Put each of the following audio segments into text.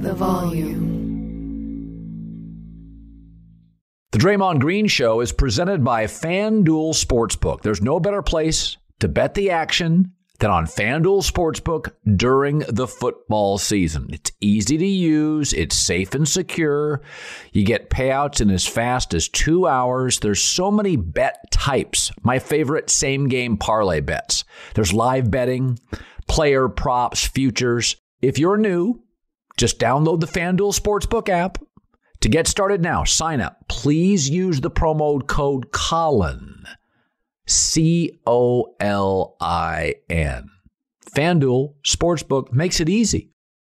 the volume. The Draymond Green Show is presented by FanDuel Sportsbook. There's no better place to bet the action than on FanDuel Sportsbook during the football season. It's easy to use. It's safe and secure. You get payouts in as fast as 2 hours. There's so many bet types. My favorite, same game parlay bets. There's live betting, player props, futures. If you're new, just download the FanDuel Sportsbook app. To get started now, sign up. Please use the promo code Colin. COLIN. FanDuel Sportsbook makes it easy.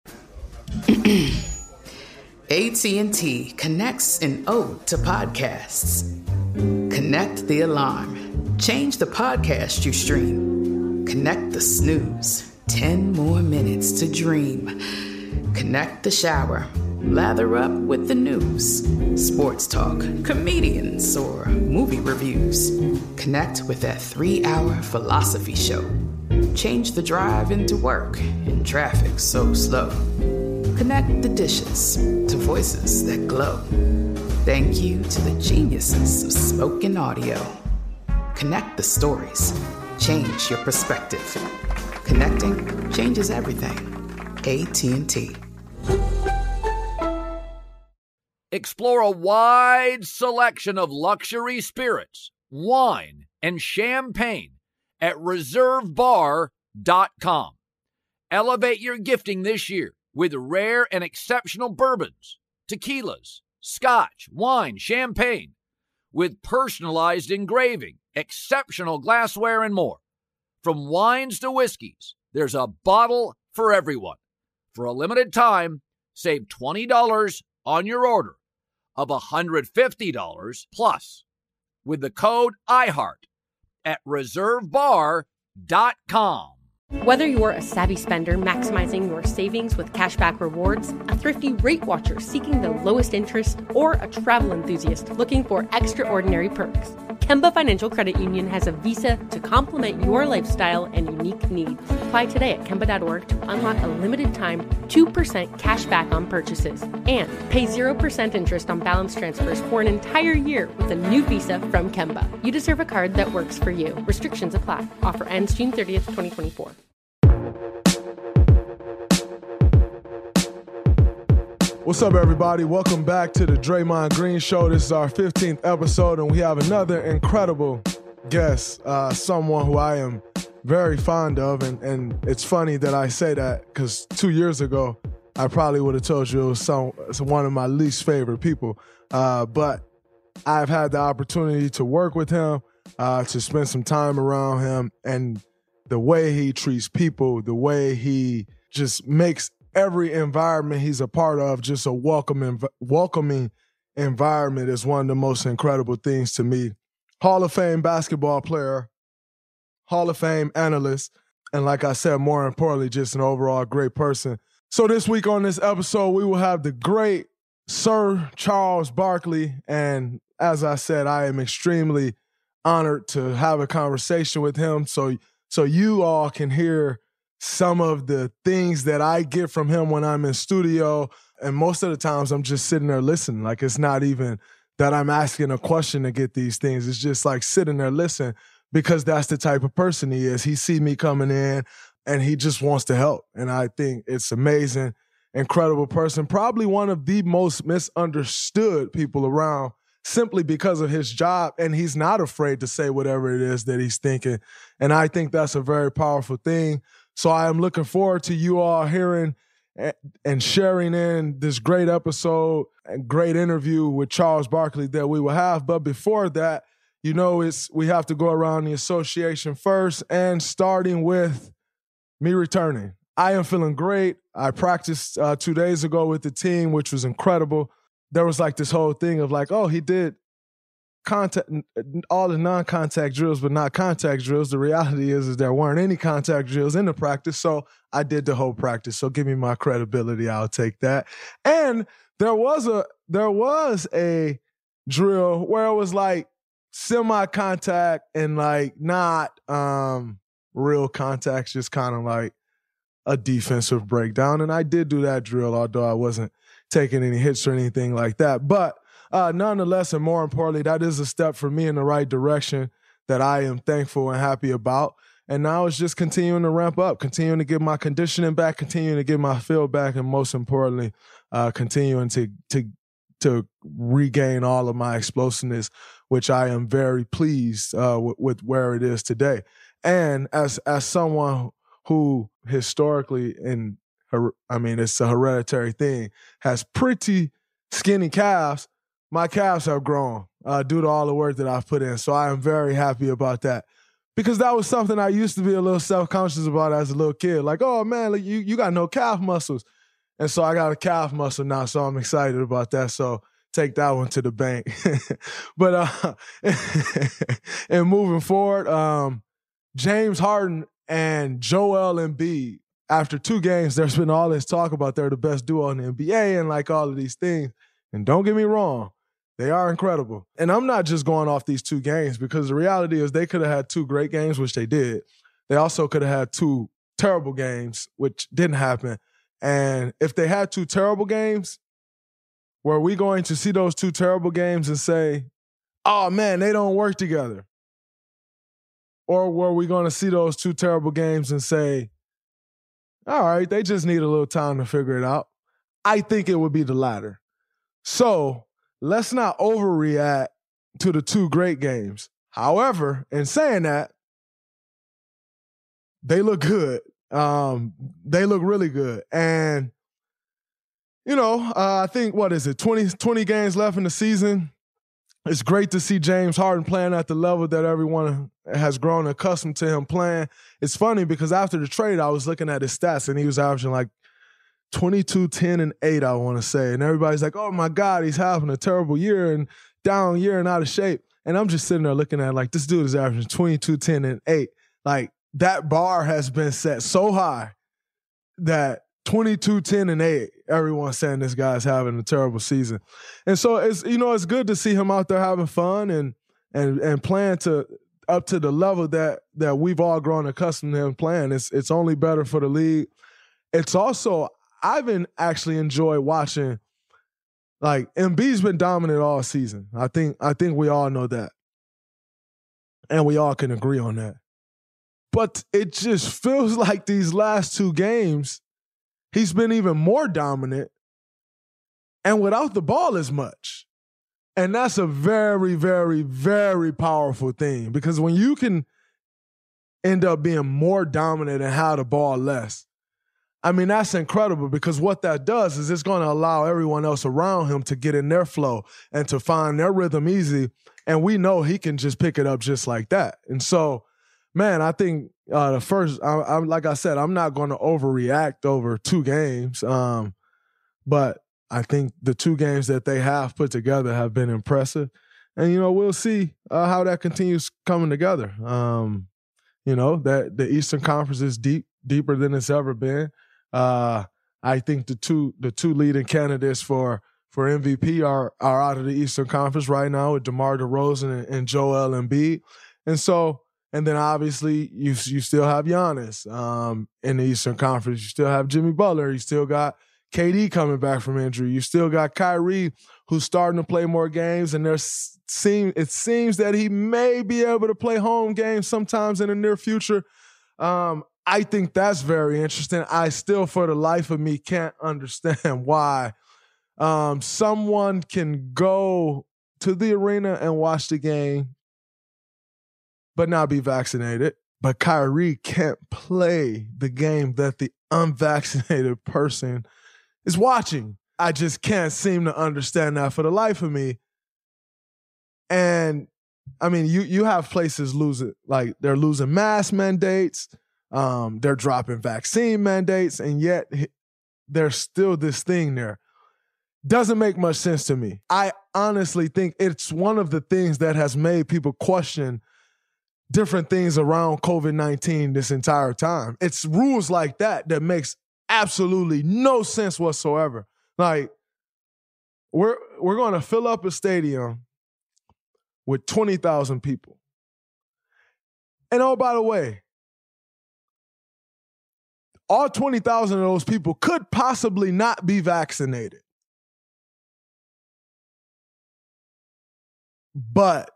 AT&T connects an ode to podcasts. Connect the alarm. Change the podcast you stream. Connect the snooze. 10 more minutes to dream. Connect the shower. Lather up with the news, sports talk, comedians, or movie reviews. Connect with that 3-hour philosophy show. Change the drive into work in traffic so slow. Connect the dishes to voices that glow. Thank you to the geniuses of spoken audio. Connect the stories. Change your perspective. Connecting changes everything. AT&T. Explore a wide selection of luxury spirits, wine, and champagne at reservebar.com. Elevate your gifting this year with rare and exceptional bourbons, tequilas, scotch, wine, champagne, with personalized engraving, exceptional glassware, and more. From wines to whiskeys, there's a bottle for everyone. For a limited time, save $20 on your order of $150 plus with the code IHEART at reservebar.com. Whether you're a savvy spender maximizing your savings with cashback rewards, a thrifty rate watcher seeking the lowest interest, or a travel enthusiast looking for extraordinary perks, Kemba Financial Credit Union has a visa to complement your lifestyle and unique needs. Apply today at Kemba.org to unlock a limited time 2% cash back on purchases and pay 0% interest on balance transfers for an entire year with a new visa from Kemba. You deserve a card that works for you. Restrictions apply. Offer ends June 30th, 2024. What's up, everybody? Welcome back to the Draymond Green Show. This is our 15th episode, and we have another incredible guest, someone who I am very fond of, and it's funny that I say that because 2 years ago, I probably would have told you it was one of my least favorite people, but I've had the opportunity to work with him, to spend some time around him, and the way he treats people, the way he just makes every environment he's a part of just a welcoming environment is one of the most incredible things to me. Hall of Fame basketball player, Hall of Fame analyst, and like I said, more importantly, just an overall great person. So this week on this episode, we will have the great Sir Charles Barkley, and as I said, I am extremely honored to have a conversation with him so you all can hear some of the things that I get from him when I'm in studio. And most of the times I'm just sitting there listening. Like, it's not even that I'm asking a question to get these things. It's just like sitting there listening because that's the type of person he is. He see me coming in and he just wants to help. And I think it's amazing, incredible person. Probably one of the most misunderstood people around simply because of his job. And he's not afraid to say whatever it is that he's thinking. And I think that's a very powerful thing. So I am looking forward to you all hearing and sharing in this great episode and great interview with Charles Barkley that we will have. But before that, you know, we have to go around the association first, and starting with me returning. I am feeling great. I practiced 2 days ago with the team, which was incredible. There was like this whole thing of like, oh, he did contact, all the non-contact drills, but not contact drills. The reality is there weren't any contact drills in the practice, so I did the whole practice. So give me my credibility, I'll take that. And there was a drill where it was like semi-contact and like not real contacts, just kind of like a defensive breakdown. And I did do that drill, although I wasn't taking any hits or anything like that. But nonetheless, and more importantly, that is a step for me in the right direction that I am thankful and happy about. And now it's just continuing to ramp up, continuing to get my conditioning back, continuing to get my feel back, and most importantly, continuing to regain all of my explosiveness, which I am very pleased with where it is today. And as someone who historically, it's a hereditary thing, has pretty skinny calves, my calves have grown due to all the work that I've put in. So I am very happy about that. Because that was something I used to be a little self-conscious about as a little kid. Like, oh, man, like, you got no calf muscles. And so I got a calf muscle now, so I'm excited about that. So take that one to the bank. But and moving forward, James Harden and Joel Embiid, after 2 games, there's been all this talk about they're the best duo in the NBA and like all of these things. And don't get me wrong, they are incredible. And I'm not just going off these 2 games because the reality is they could have had 2 great games, which they did. They also could have had 2 terrible games, which didn't happen. And if they had 2 terrible games, were we going to see those 2 terrible games and say, oh, man, they don't work together? Or were we going to see those 2 terrible games and say, all right, they just need a little time to figure it out? I think it would be the latter. So let's not overreact to the 2 great games. However, in saying that, they look good. They look really good. And, I think, 20 games left in the season. It's great to see James Harden playing at the level that everyone has grown accustomed to him playing. It's funny because after the trade, I was looking at his stats, and he was averaging like 22, 10, and 8, I want to say. And everybody's like, oh, my God, he's having a terrible year and down year and out of shape. And I'm just sitting there looking at it like, this dude is averaging 22, 10, and 8. Like, that bar has been set so high that 22, 10, and 8, everyone's saying this guy's having a terrible season. And so it's good to see him out there having fun and playing up to the level that we've all grown accustomed to him playing. It's only better for the league. It's also, I've actually enjoyed watching, like, Embiid's been dominant all season. I think we all know that. And we all can agree on that. But it just feels like these last 2 games, he's been even more dominant and without the ball as much. And that's a very, very, very powerful thing, because when you can end up being more dominant and have the ball less, that's incredible, because what that does is it's going to allow everyone else around him to get in their flow and to find their rhythm easy. And we know he can just pick it up just like that. And so, man, I think like I said, I'm not going to overreact over 2 games. But I think the 2 games that they have put together have been impressive. And, we'll see how that continues coming together. That the Eastern Conference is deeper than it's ever been. I think the two leading candidates for MVP are out of the Eastern Conference right now with DeMar DeRozan and Joel Embiid. And then obviously you still have Giannis in the Eastern Conference. You still have Jimmy Butler. You still got KD coming back from injury. You still got Kyrie, who's starting to play more games, and it seems that he may be able to play home games sometimes in the near future. I think that's very interesting. I still, for the life of me, can't understand why someone can go to the arena and watch the game but not be vaccinated. But Kyrie can't play the game that the unvaccinated person is watching. I just can't seem to understand that for the life of me. And you have places losing, like they're losing mask mandates, they're dropping vaccine mandates, and yet there's still this thing there. Doesn't make much sense to me. I honestly think it's one of the things that has made people question different things around COVID-19 this entire time. It's rules like that makes absolutely no sense whatsoever. Like, we're going to fill up a stadium with 20,000 people. And oh, by the way, all 20,000 of those people could possibly not be vaccinated. But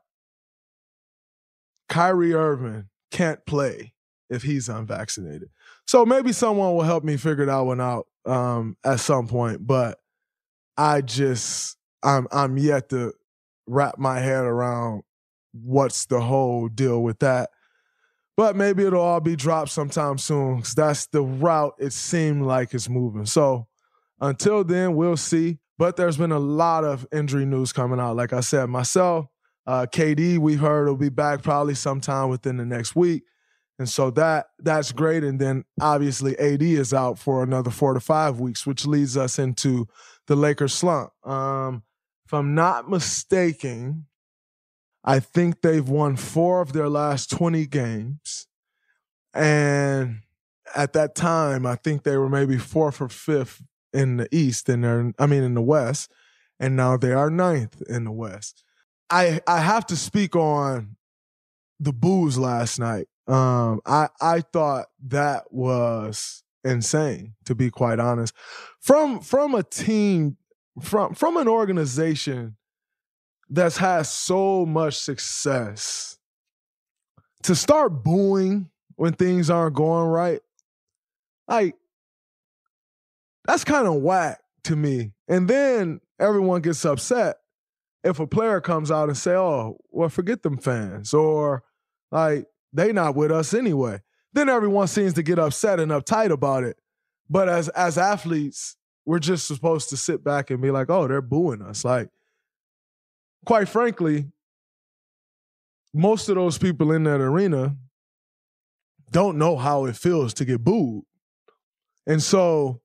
Kyrie Irving can't play if he's unvaccinated. So maybe someone will help me figure that one out at some point. But I'm yet to wrap my head around what's the whole deal with that. But maybe it'll all be dropped sometime soon, because that's the route it seemed like it's moving. So until then, we'll see. But there's been a lot of injury news coming out. Like I said, myself, KD, we heard will be back probably sometime within the next week. And so that's great. And then obviously AD is out for another 4 to 5 weeks, which leads us into the Lakers slump. If I'm not mistaken, I think they've won 4 of their last 20 games. And at that time, I think they were maybe 4th or 5th in the East, in the West. And now they are 9th in the West. I have to speak on the boos last night. I thought that was insane, to be quite honest. From a team, from an organization that's had so much success, to start booing when things aren't going right, like, that's kind of whack to me. And then everyone gets upset if a player comes out and say, oh, well, forget them fans, or like, they not with us anyway. Then everyone seems to get upset and uptight about it. But as athletes, we're just supposed to sit back and be like, oh, they're booing us. Like, quite frankly, most of those people in that arena don't know how it feels to get booed. And so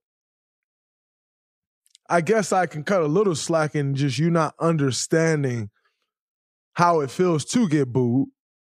I guess I can cut a little slack in just you not understanding how it feels to get booed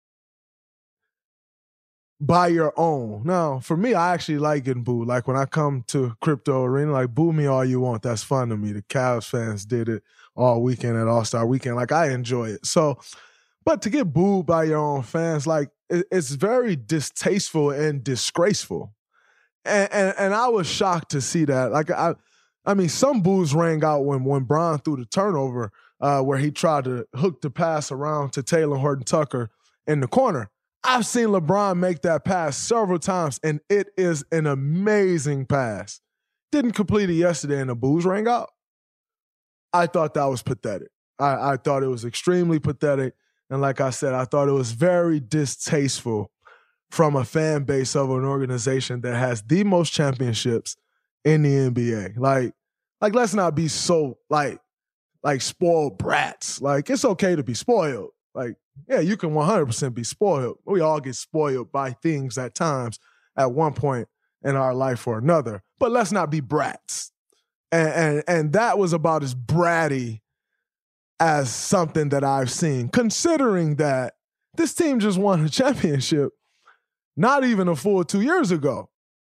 by your own. Now, for me, I actually like getting booed. Like when I come to Crypto Arena, like, boo me all you want. That's fun to me. The Cavs fans did it all weekend at All-Star Weekend. Like, I enjoy it. So, but to get booed by your own fans, like, it's very distasteful and disgraceful. And I was shocked to see that. Like, I mean, some boos rang out when Bron threw the turnover where he tried to hook the pass around to Taylor Horton-Tucker in the corner. I've seen LeBron make that pass several times, and it is an amazing pass. Didn't complete it yesterday, and the boos rang out. I thought that was pathetic. I thought it was extremely pathetic. And like I said, I thought it was very distasteful from a fan base of an organization that has the most championships in the NBA. Like let's not be so like spoiled brats. Like, it's okay to be spoiled. Like, yeah, you can 100% be spoiled. We all get spoiled by things at times at one point in our life or another. But let's not be brats. And that was about as bratty as something that I've seen, considering that this team just won a championship not even a full 2 years ago.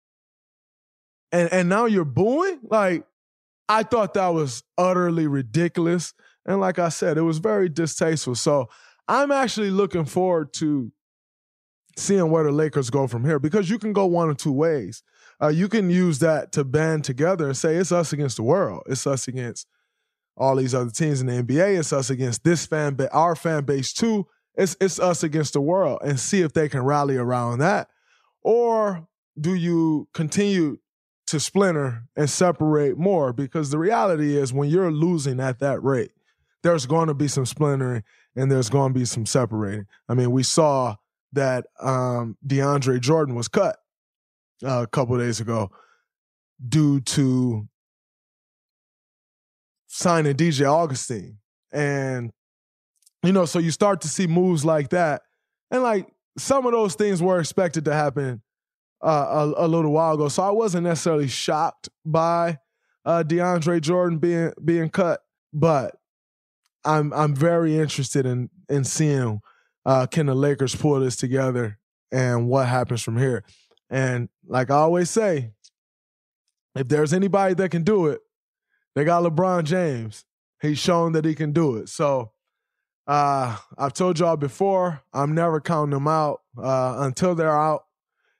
And now you're booing? Like, I thought that was utterly ridiculous. And like I said, it was very distasteful. So I'm actually looking forward to seeing where the Lakers go from here, because you can go one of two ways. You can use that to band together and say, it's us against the world. It's us against all these other teams in the NBA. It's us against this fan base, our fan base too. It's us against the world, and see if they can rally around that. Or do you continue to splinter and separate more? Because the reality is, when you're losing at that rate, there's going to be some splintering and there's going to be some separating. I mean, we saw that DeAndre Jordan was cut a couple of days ago due to signing DJ Augustine. And, you know, so you start to see moves like that. And like, some of those things were expected to happen a little while ago. So I wasn't necessarily shocked by DeAndre Jordan being cut, but I'm very interested in seeing can the Lakers pull this together and what happens from here. And like I always say, if there's anybody that can do it, they got LeBron James. He's shown that he can do it. So I've told y'all before, I'm never counting them out until they're out.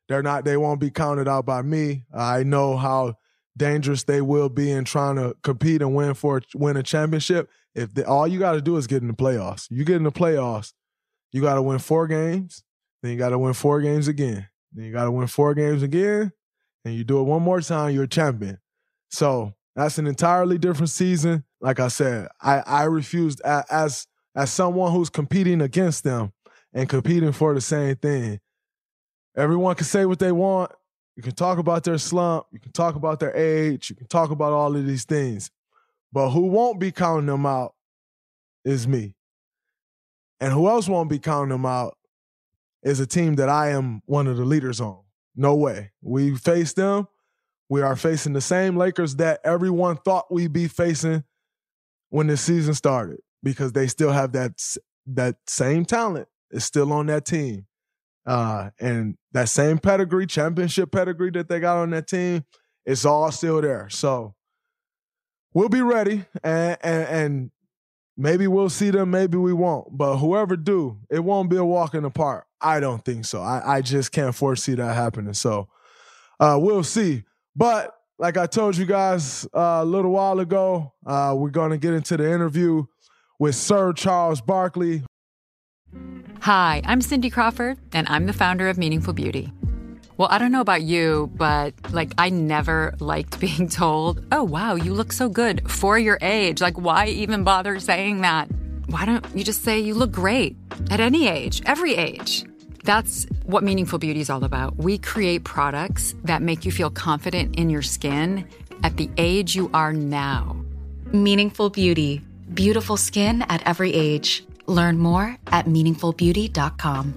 They won't be counted out by me. I know how dangerous they will be in trying to compete and win a championship. All you got to do is get in the playoffs. You get in the playoffs, you got to win 4 games, then you got to win 4 games again. Then you got to win 4 games again, and you do it one more time, you're a champion. So that's an entirely different season. Like I said, I refused as someone who's competing against them and competing for the same thing. Everyone can say what they want. You can talk about their slump. You can talk about their age. You can talk about all of these things. But who won't be counting them out is me. And who else won't be counting them out is a team that I am one of the leaders on. No way. We face them. We are facing the same Lakers that everyone thought we'd be facing when the season started, because they still have that same talent. It's still on that team. And that same pedigree, championship pedigree that they got on that team, it's all still there. So we'll be ready, and maybe we'll see them, maybe we won't. But whoever do, it won't be a walk in the park. I don't think so. I just can't foresee that happening. So we'll see. But like I told you guys a little while ago, we're going to get into the interview with Sir Charles Barkley. Hi, I'm Cindy Crawford, and I'm the founder of Meaningful Beauty. Well, I don't know about you, but I never liked being told, oh, wow, you look so good for your age. Why even bother saying that? Why don't you just say you look great at any age, every age? That's what Meaningful Beauty is all about. We create products that make you feel confident in your skin at the age you are now. Meaningful Beauty. Beautiful skin at every age. Learn more at meaningfulbeauty.com.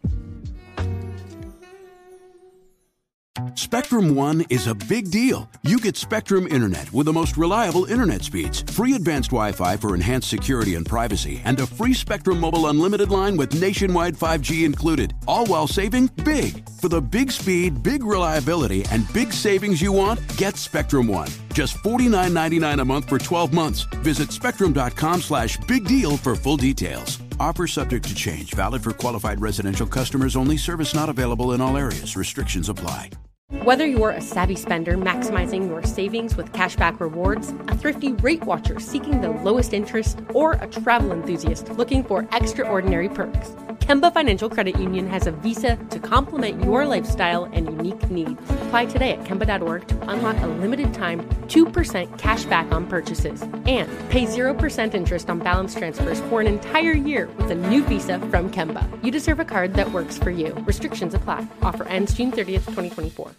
Spectrum One is a big deal. You get Spectrum Internet with the most reliable internet speeds, free advanced Wi-Fi for enhanced security and privacy, and a free Spectrum Mobile Unlimited line with nationwide 5G included, all while saving big. For the big speed, big reliability, and big savings you want, get Spectrum One. Just $49.99 a month for 12 months. Visit spectrum.com/big deal for full details. Offer subject to change. Valid for qualified residential customers only. Service not available in all areas. Restrictions apply. Whether you're a savvy spender maximizing your savings with cashback rewards, a thrifty rate watcher seeking the lowest interest, or a travel enthusiast looking for extraordinary perks, Kemba Financial Credit Union has a visa to complement your lifestyle and unique needs. Apply today at Kemba.org to unlock a limited time 2% cash back on purchases and pay 0% interest on balance transfers for an entire year with a new visa from Kemba. You deserve a card that works for you. Restrictions apply. Offer ends June 30th, 2024.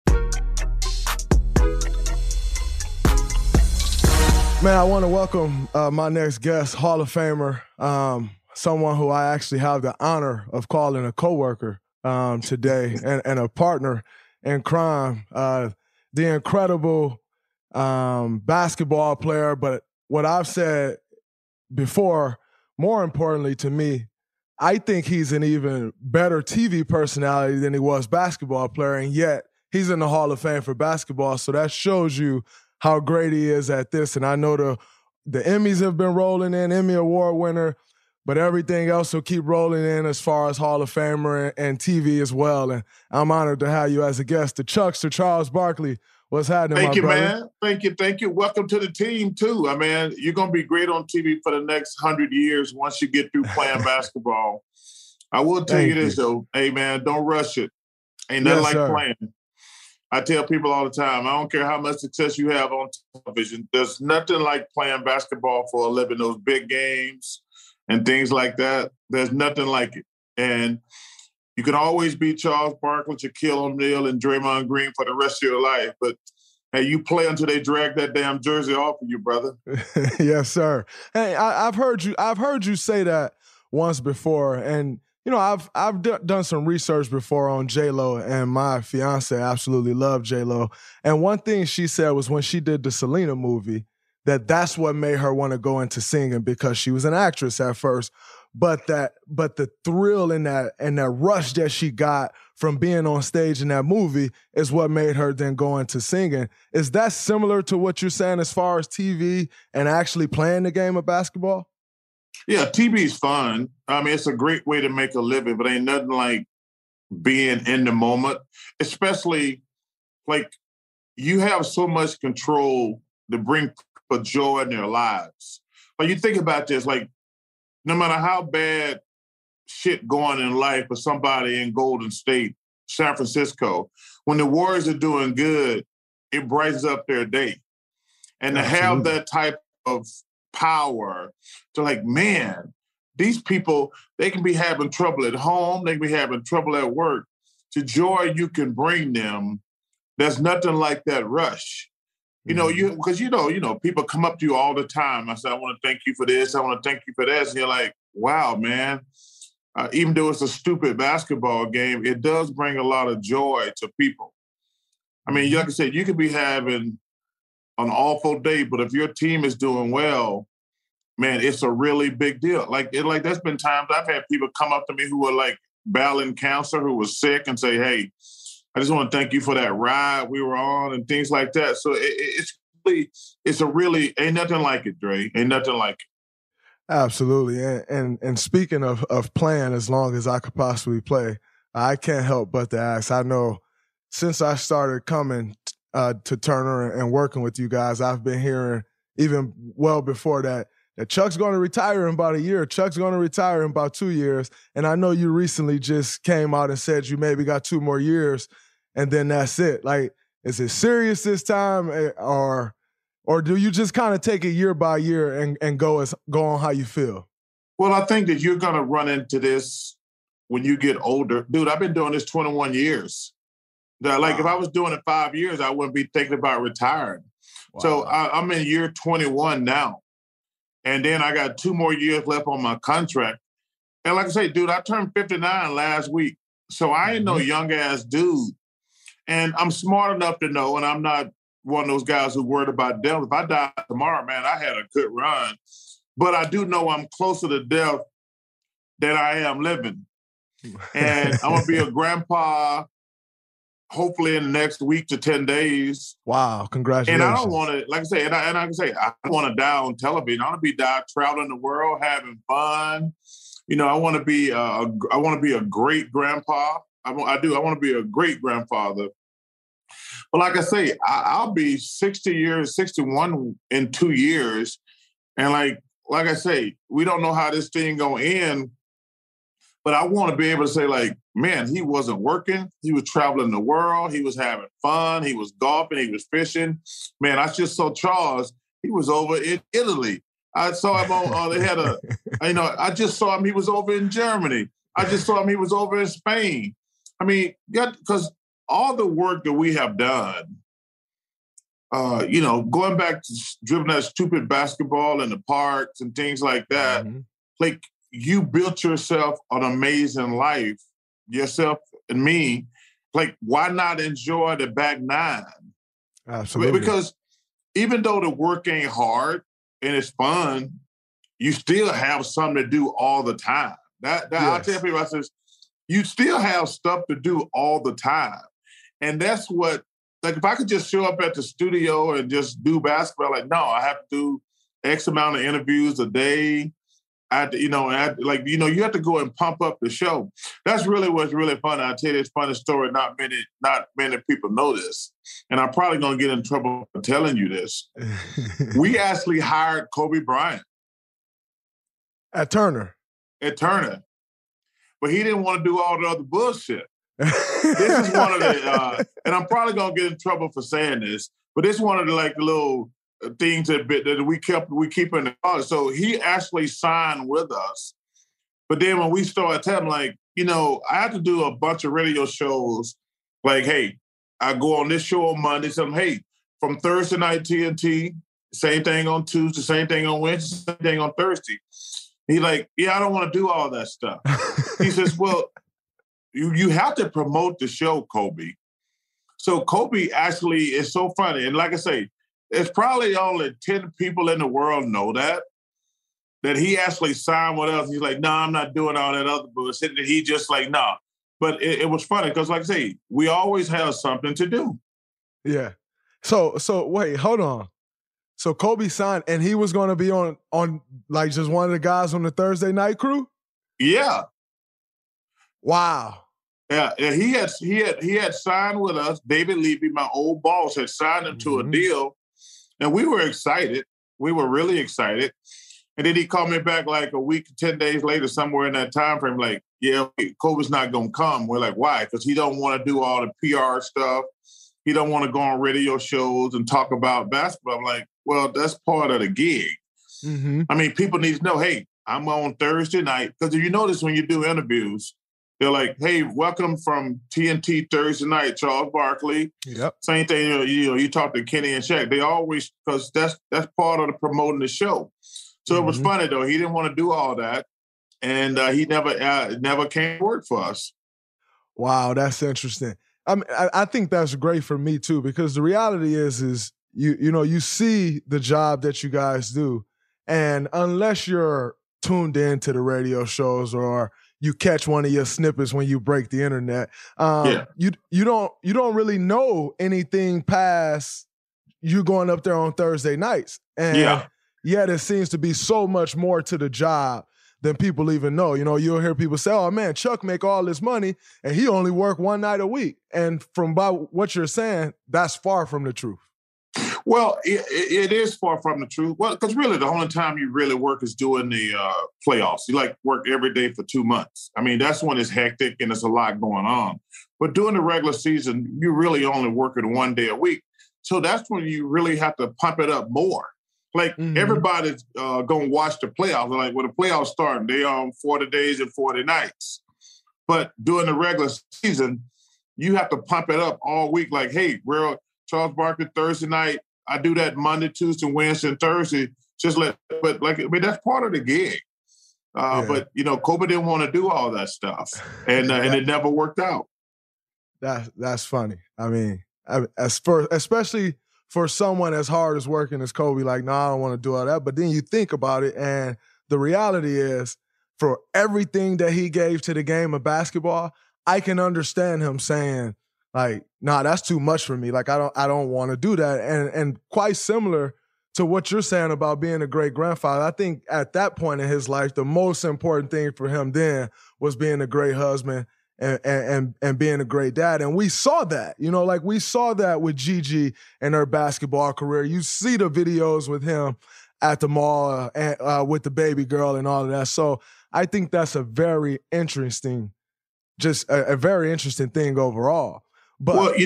Man, I want to welcome my next guest, Hall of Famer, someone who I actually have the honor of calling a coworker today and a partner in crime, the incredible basketball player. But what I've said before, more importantly to me, I think he's an even better TV personality than he was basketball player, and yet he's in the Hall of Fame for basketball. So that shows you how great he is at this. And I know the Emmys have been rolling in, Emmy Award winner, but everything else will keep rolling in as far as Hall of Famer and TV as well. And I'm honored to have you as a guest. The Chuckster, Charles Barkley. What's happening, Thank you, brother? man. Thank you. Welcome to the team, too. I mean, you're going to be great on TV for the next 100 years once you get through playing basketball. I will tell you this, though. Hey, man, don't rush it. Ain't nothing like playing. I tell people all the time, I don't care how much success you have on television, there's nothing like playing basketball for a living, those big games and things like that. There's nothing like it. And you can always be Charles Barkley, Shaquille O'Neal, and Draymond Green for the rest of your life. But, hey, you play until they drag that damn jersey off of you, brother. Yes, sir. Hey, I've heard you say that once before, and you know, I've done some research before on J-Lo, and my fiance absolutely loved J-Lo. And one thing she said was when she did the Selena movie, that's what made her want to go into singing, because she was an actress at first. But the thrill and that rush that she got from being on stage in that movie is what made her then go into singing. Is that similar to what you're saying as far as TV and actually playing the game of basketball? Yeah, TV is fun. I mean, it's a great way to make a living, but ain't nothing like being in the moment, especially like you have so much control to bring people joy in their lives. Like you think about this, like no matter how bad shit going in life for somebody in Golden State, San Francisco, when the Warriors are doing good, it brightens up their day. And to have that type of power to like, man, these people, they can be having trouble at home, they can be having trouble at work. The joy you can bring them, there's nothing like that rush. You know, because people come up to you all the time. I say, I want to thank you for this. I want to thank you for this. And you're like, wow, man. Even though it's a stupid basketball game, it does bring a lot of joy to people. I mean, like I said, you could be having an awful day, but if your team is doing well, man, it's a really big deal. Like there's been times I've had people come up to me who were like battling cancer, who was sick, and say, hey, I just want to thank you for that ride we were on and things like that. So it's a really, ain't nothing like it, Dre. Ain't nothing like it. Absolutely. And speaking of playing as long as I could possibly play, I can't help but to ask. I know since I started coming to Turner and working with you guys, I've been hearing even well before that Chuck's going to retire in about a year. Chuck's going to retire in about 2 years. And I know you recently just came out and said you maybe got 2 more years and then that's it. Like, is it serious this time or do you just kind of take it year by year and go on how you feel? Well, I think that you're going to run into this when you get older. Dude, I've been doing this 21 years. Like, if I was doing it 5 years, I wouldn't be thinking about retiring. Wow. So I'm in year 21 now. And then I got 2 more years left on my contract. And like I say, dude, I turned 59 last week. So I ain't no young-ass dude. And I'm smart enough to know, and I'm not one of those guys who worried about death. If I die tomorrow, man, I had a good run. But I do know I'm closer to death than I am living. And I'm going to be a grandpa hopefully in the next week to 10 days. Wow, congratulations. And I don't want to, like I say, I don't want to die on television. I want to die traveling the world, having fun. You know, I want to be a great grandpa. I want to be a great grandfather. But like I say, I'll be 61 in 2 years. And like I say, we don't know how this thing gonna end. But I want to be able to say, like, man, he wasn't working. He was traveling the world. He was having fun. He was golfing. He was fishing. Man, I just saw Charles. He was over in Italy. I saw him on, I just saw him. He was over in Germany. I just saw him. He was over in Spain. I mean, because all the work that we have done, going back to dribbling that stupid basketball in the parks and things like that, like, you built yourself an amazing life, yourself and me. Like, why not enjoy the back nine? Absolutely. Because even though the work ain't hard and it's fun, you still have something to do all the time. Yes. I tell people, I says, you still have stuff to do all the time. And that's what, like, if I could just show up at the studio and just do basketball, like, no, I have to do X amount of interviews a day. You have to go and pump up the show. That's really what's really fun. I'll tell you this funny story. Not many people know this. And I'm probably going to get in trouble for telling you this. We actually hired Kobe Bryant. At Turner. But he didn't want to do all the other bullshit. This is one of the, and I'm probably going to get in trouble for saying this, but this is one of the little things that we keep in the college. So he actually signed with us. But then when we started telling him, I had to do a bunch of radio shows. Like, hey, I go on this show on Monday. So, hey, from Thursday night TNT, same thing on Tuesday, same thing on Wednesday, same thing on Thursday. He's like, yeah, I don't want to do all that stuff. He says, well, you have to promote the show, Kobe. So Kobe actually is so funny. And like I say, it's probably only 10 people in the world know that he actually signed with us. He's like, no, I'm not doing all that other bullshit. And he just like, no. Nah. But it was funny because, like I say, we always have something to do. Yeah. So wait, hold on. So Kobe signed and he was going to be on like just one of the guys on the Thursday night crew? Yeah. Wow. Yeah, he had signed with us. David Levy, my old boss, had signed him to a deal, and we were excited. We were really excited. And then he called me back like a week, 10 days later, somewhere in that time frame, like, yeah, Kobe's not going to come. We're like, why? Because he don't want to do all the PR stuff. He don't want to go on radio shows and talk about basketball. I'm like, well, that's part of the gig. Mm-hmm. I mean, people need to know, hey, I'm on Thursday night. Because if you notice when you do interviews, they're like, hey, welcome from TNT Thursday night, Charles Barkley. Yep. Same thing, you talk to Kenny and Shaq. They always, because that's part of the promoting the show. So it was funny, though. He didn't want to do all that. And he never came to work for us. Wow, that's interesting. I think that's great for me, too, because the reality is you see the job that you guys do. And unless you're tuned in to the radio shows or you catch one of your snippets when you break the internet, you don't really know anything past you going up there on Thursday nights. And yet it seems to be so much more to the job than people even know. You know, you'll hear people say, oh, man, Chuck make all this money and he only work one night a week. And from about what you're saying, that's far from the truth. Well, it is far from the truth. Well, because really the only time you really work is during the playoffs. You like work every day for 2 months. I mean, that's when it's hectic and there's a lot going on. But during the regular season, you really only working 1 day a week. So that's when you really have to pump it up more. Like everybody's going to watch the playoffs. Like when the playoffs start, they on 40 days and 40 nights. But during the regular season, you have to pump it up all week. Like, hey, we're Charles Barkley Thursday night. I do that Monday, Tuesday, Wednesday, and Thursday. That's part of the gig. But Kobe didn't want to do all that stuff, and it never worked out. That's funny. I mean, especially for someone as hard as working as Kobe, like, no, I don't want to do all that. But then you think about it, and the reality is, for everything that he gave to the game of basketball, I can understand him saying, like, nah, that's too much for me. Like, I don't want to do that. And quite similar to what you're saying about being a great grandfather, I think at that point in his life, the most important thing for him then was being a great husband and being a great dad. And we saw that, we saw that with Gigi and her basketball career. You see the videos with him at the mall with the baby girl and all of that. So I think that's a very interesting, just a very interesting thing overall. But,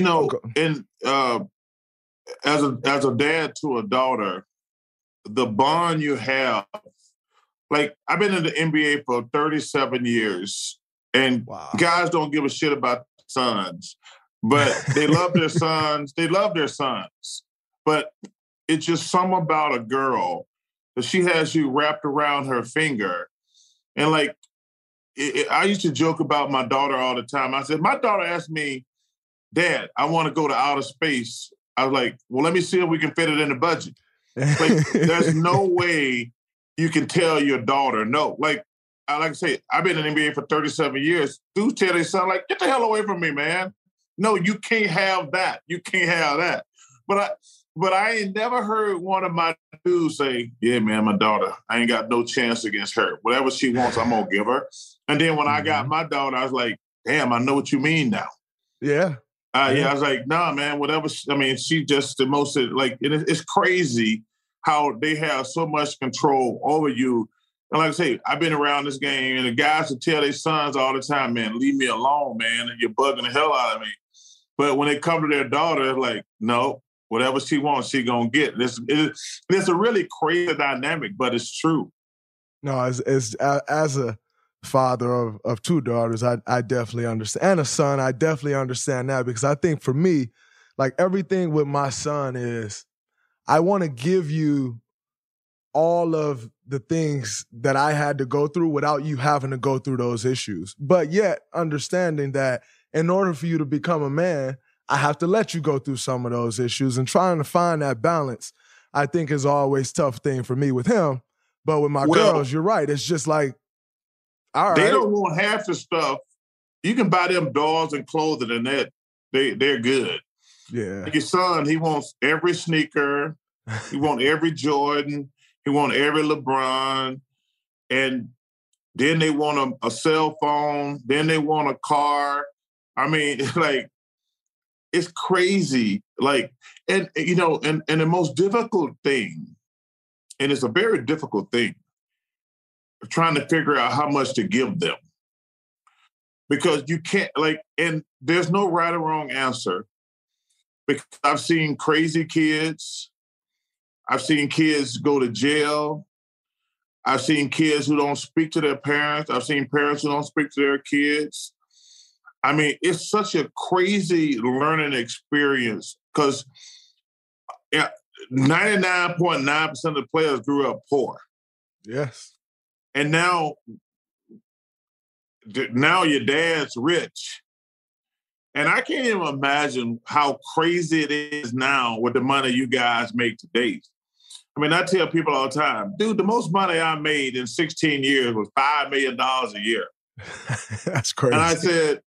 as a dad to a daughter, the bond you have, like I've been in the NBA for 37 years, and guys don't give a shit about sons, but they love their sons. They love their sons, but it's just something about a girl that she has you wrapped around her finger, and like I used to joke about my daughter all the time. I said, my daughter asked me, Dad, I want to go to outer space. I was like, well, let me see if we can fit it in the budget. Like, there's no way you can tell your daughter no. Like I say, I've been in the NBA for 37 years. Dudes tell their son, like, get the hell away from me, man. No, you can't have that. You can't have that. But I ain't never heard one of my dudes say, yeah, man, my daughter, I ain't got no chance against her. Whatever she wants, I'm going to give her. And then when I got my daughter, I was like, damn, I know what you mean now. Yeah. I was like, nah, man, whatever. She just the most, like, it's crazy how they have so much control over you. And like I say, I've been around this game, and the guys will tell their sons all the time, man, leave me alone, man, and you're bugging the hell out of me. But when they come to their daughter, it's like, no, whatever she wants, she gonna get. It's a really crazy dynamic, but it's true. No, as a father of two daughters, I definitely understand. And a son, I definitely understand that, because I think for me, like, everything with my son is, I want to give you all of the things that I had to go through without you having to go through those issues. But yet understanding that in order for you to become a man, I have to let you go through some of those issues, and trying to find that balance, I think, is always a tough thing for me with him. But with my girls, you're right. It's just like, all right. They don't want half the stuff. You can buy them dolls and clothing, and they're good. Yeah. Like your son, he wants every sneaker. He wants every Jordan. He wants every LeBron. And then they want a cell phone. Then they want a car. I mean, like, it's crazy. Like, and the most difficult thing, and it's a very difficult thing, trying to figure out how much to give them. Because you can't, like, and there's no right or wrong answer. Because I've seen crazy kids. I've seen kids go to jail. I've seen kids who don't speak to their parents. I've seen parents who don't speak to their kids. I mean, it's such a crazy learning experience because 99.9% of the players grew up poor. Yes. And now your dad's rich. And I can't even imagine how crazy it is now with the money you guys make today. I mean, I tell people all the time, dude, the most money I made in 16 years was $5 million a year. That's crazy. And I said,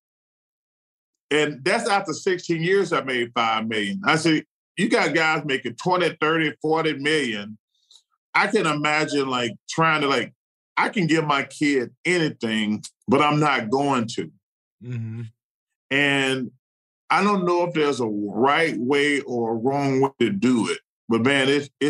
and that's after 16 years I made $5 million. I said, you got guys making 20, 30, 40 million. I can imagine like trying to like, I can give my kid anything, but I'm not going to. Mm-hmm. And I don't know if there's a right way or a wrong way to do it, but man,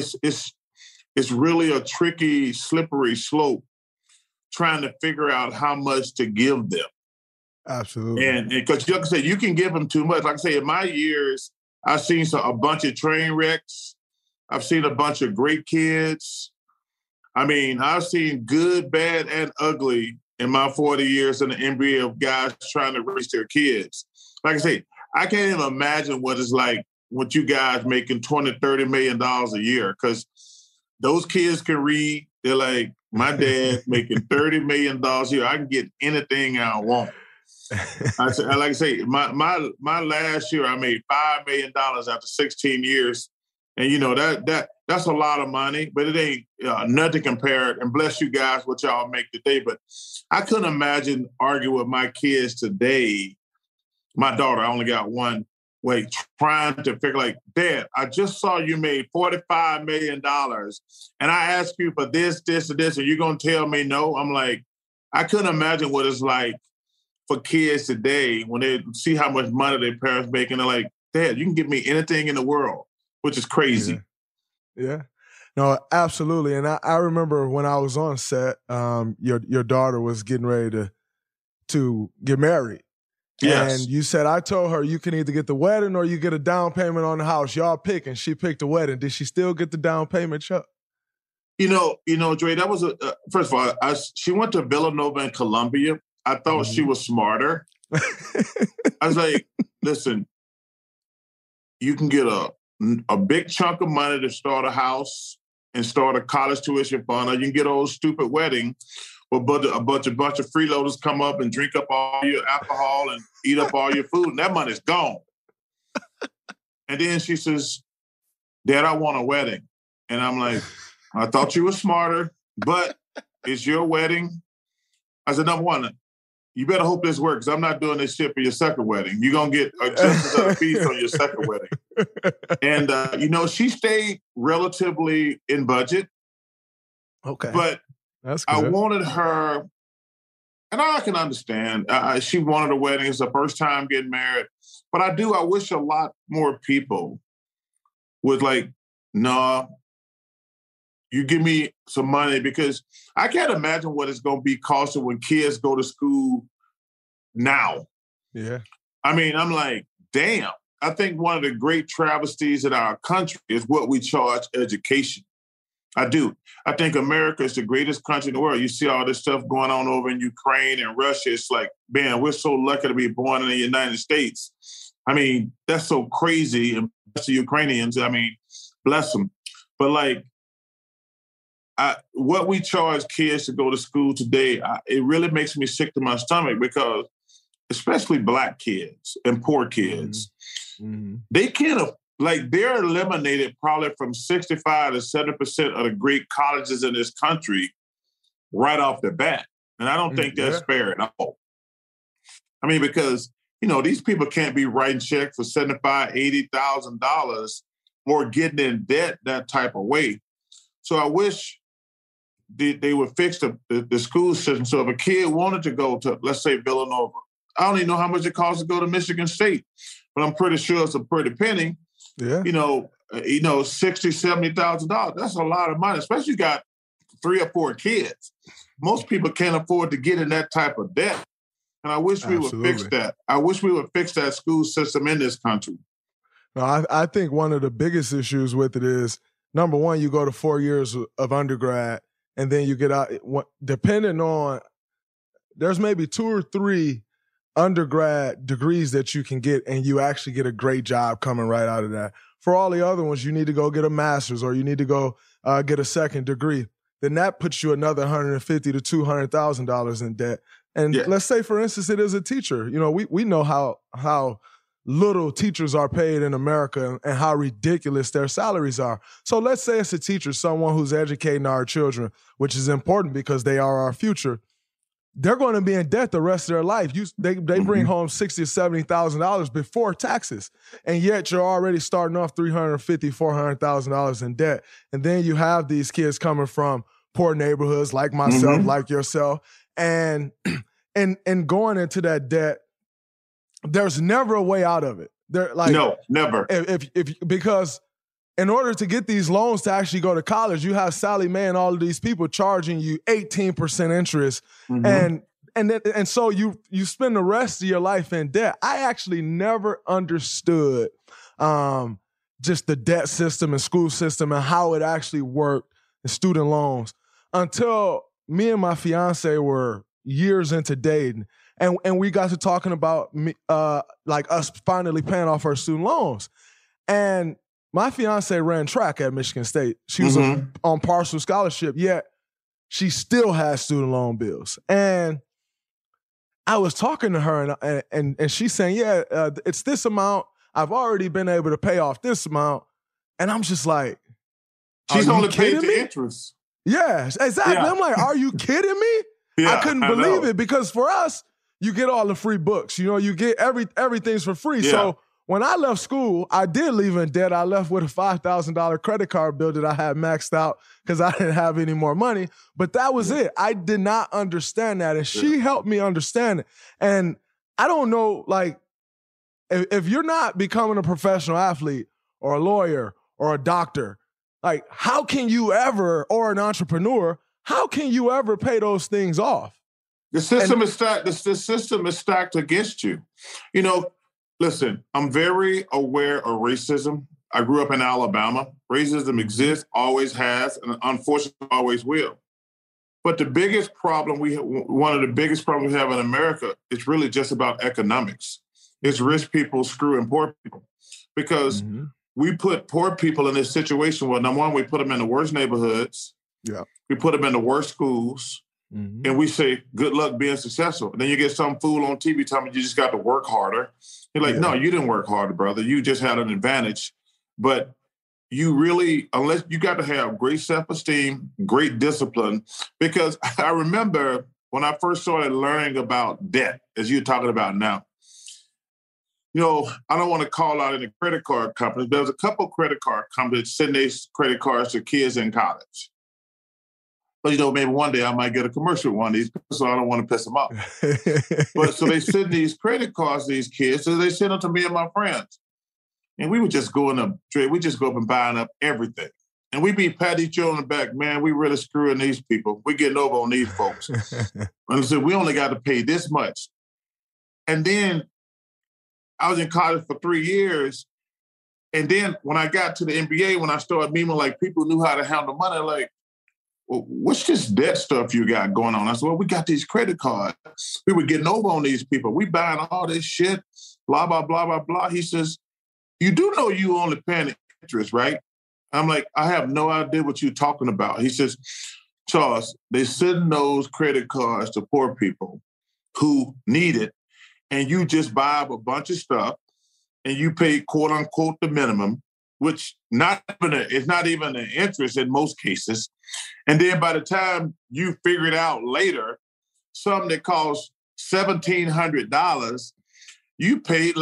it's really a tricky, slippery slope trying to figure out how much to give them. Absolutely. And because like I said, you can give them too much. Like I say, in my years, I've seen a bunch of train wrecks. I've seen a bunch of great kids. I mean, I've seen good, bad, and ugly in my 40 years in the NBA of guys trying to raise their kids. Like I say, I can't even imagine what it's like with you guys making $20, $30 million a year because those kids can read. They're like, my dad making $30 million a year. I can get anything I want. Like I say, my last year I made $5 million after 16 years. And, you know, that's a lot of money, but it ain't nothing compared. And bless you guys what y'all make today. But I couldn't imagine arguing with my kids today. My daughter, I only got one, trying to figure like, Dad, I just saw you made $45 million. And I asked you for this, this, and this, and you're going to tell me no? I'm like, I couldn't imagine what it's like for kids today when they see how much money their parents make. And they're like, Dad, you can give me anything in the world, which is crazy. Yeah. No, absolutely. And I remember when I was on set, your daughter was getting ready to get married. Yes. And you said, I told her you can either get the wedding or you get a down payment on the house. Y'all pick. And she picked the wedding. Did she still get the down payment, Chuck? You know, Dre, that was first of all, she went to Villanova and Columbia. I thought she was smarter. I was like, listen, you can get a big chunk of money to start a house and start a college tuition fund, or you can get an old stupid wedding where a bunch of freeloaders come up and drink up all your alcohol and eat up all your food, and that money's gone. And then she says, Dad, I want a wedding. And I'm like, I thought you were smarter, but it's your wedding. I said, number one, you better hope this works. I'm not doing this shit for your second wedding. You're going to get just as a feast on your second wedding. And, you know, she stayed relatively in budget. Okay. But that's good. I wanted her, and I can understand, she wanted a wedding. It's her first time getting married. But I wish a lot more people would like, nah, you give me some money, because I can't imagine what it's going to be costing when kids go to school now. Yeah. I mean, I'm like, damn. I think one of the great travesties in our country is what we charge education. I do. I think America is the greatest country in the world. You see all this stuff going on over in Ukraine and Russia. It's like, man, we're so lucky to be born in the United States. I mean, that's so crazy. And bless the Ukrainians. I mean, bless them. But like, what we charge kids to go to school today, it really makes me sick to my stomach, because especially Black kids and poor kids, they can't, they're eliminated probably from 65 to 70% of the great colleges in this country right off the bat. And I don't think that's fair at all. I mean, because, you know, these people can't be writing checks for $75,000, $80,000 or getting in debt that type of way. So I wish they would fix the school system. So if a kid wanted to go to, let's say, Villanova I don't even know how much it costs to go to Michigan State, but I'm pretty sure it's a pretty penny. Yeah. $60,000, $70,000. That's a lot of money, especially if you got 3 or 4 kids. Most people can't afford to get in that type of debt. And I wish we would fix that. I wish we would fix that school system in this country. No, I think one of the biggest issues with it is, number one, you go to 4 years of undergrad, and then you get out, depending on, there's maybe 2 or 3 undergrad degrees that you can get, and you actually get a great job coming right out of that. For all the other ones, you need to go get a master's, or you need to go get a second degree. Then that puts you another $150,000 to $200,000 in debt. And let's say, for instance, it is a teacher. We know how little teachers are paid in America and how ridiculous their salaries are. So let's say it's a teacher, someone who's educating our children, which is important because they are our future. They're going to be in debt the rest of their life. They bring home $60,000 or $70,000 before taxes, and yet you're already starting off $350,000, $400,000 in debt. And then you have these kids coming from poor neighborhoods like myself, like yourself, and going into that debt. There's never a way out of it. No, never. Because in order to get these loans to actually go to college, you have Sally Mae and all of these people charging you 18% interest, and so you spend the rest of your life in debt. I actually never understood just the debt system and school system and how it actually worked in student loans until me and my fiance were years into dating. And we got to talking about us finally paying off our student loans. And my fiance ran track at Michigan State. She was on partial scholarship, yet she still has student loan bills. And I was talking to her, and she's saying, it's this amount. I've already been able to pay off this amount. And I'm just like, she's only paid the interest. Yes, exactly. Yeah. I'm like, are you kidding me? Yeah, I couldn't believe it, because for us, you get all the free books. You get everything's for free. Yeah. So when I left school, I did leave in debt. I left with a $5,000 credit card bill that I had maxed out because I didn't have any more money. But that was it. I did not understand that. And she helped me understand it. And I don't know, if you're not becoming a professional athlete or a lawyer or a doctor, how can you ever, or an entrepreneur, how can you ever pay those things off? The system is stacked. The system is stacked against you. Listen, I'm very aware of racism. I grew up in Alabama. Racism exists, always has, and unfortunately always will. But the biggest problem one of the biggest problems we have in America is really just about economics. It's rich people screwing poor people, because we put poor people in this situation where, number one, we put them in the worst neighborhoods. Yeah, we put them in the worst schools. And we say, good luck being successful. And then you get some fool on TV telling you just got to work harder. You're like, no, you didn't work harder, brother. You just had an advantage. But you really, unless you got to have great self-esteem, great discipline. Because I remember when I first started learning about debt, as you're talking about now, I don't want to call out any credit card companies. There's a couple of credit card companies sending these credit cards to kids in college. But, maybe one day I might get a commercial one of these, so I don't want to piss them off. But so they send these credit cards to these kids, so they send them to me and my friends. And we would just go in the trade. We just go up and buying up everything. And we be pat each other on the back, man, we really screwing these people. We're getting over on these folks. And so we only got to pay this much. And then I was in college for 3 years. And then when I got to the NBA, when I started meeting people who knew how to handle money, well, what's this debt stuff you got going on? I said, well, we got these credit cards. We were getting over on these people. We buying all this shit, blah, blah, blah, blah, blah. He says, you do know you only paying interest, right? I'm like, I have no idea what you're talking about. He says, Charles, they send those credit cards to poor people who need it, and you just buy up a bunch of stuff, and you pay, quote unquote, the minimum, which it's not even an interest in most cases. And then by the time you figure it out later, something that costs $1,700, you paid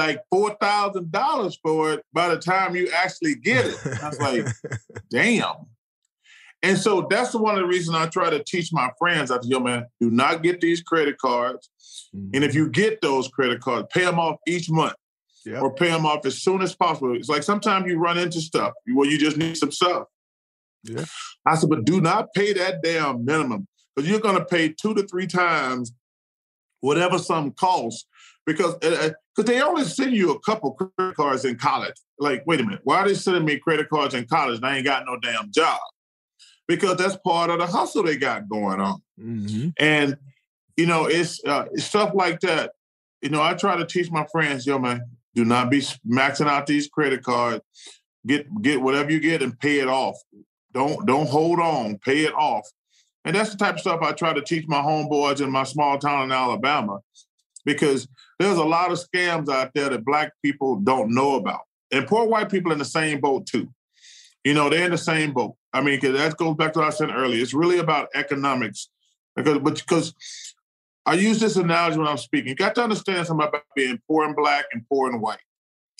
$4,000 for it by the time you actually get it. I was like, damn. And so that's one of the reasons I try to teach my friends. I tell yo, man, do not get these credit cards. Mm-hmm. And if you get those credit cards, pay them off each month or pay them off as soon as possible. It's like sometimes you run into stuff where you just need some stuff. Yeah. I said, but do not pay that damn minimum because you're going to pay 2 to 3 times whatever some costs because they only send you a couple credit cards in college. Like, wait a minute, why are they sending me credit cards in college and I ain't got no damn job? Because that's part of the hustle they got going on. Mm-hmm. And, it's stuff like that. I try to teach my friends, yo, man, do not be maxing out these credit cards. Get whatever you get and pay it off. Don't hold on, pay it off. And that's the type of stuff I try to teach my homeboys in my small town in Alabama, because there's a lot of scams out there that Black people don't know about. And poor white people in the same boat too. They're in the same boat. I mean, because that goes back to what I said earlier. It's really about economics. Because I use this analogy when I'm speaking. You got to understand something about being poor and Black and poor and white.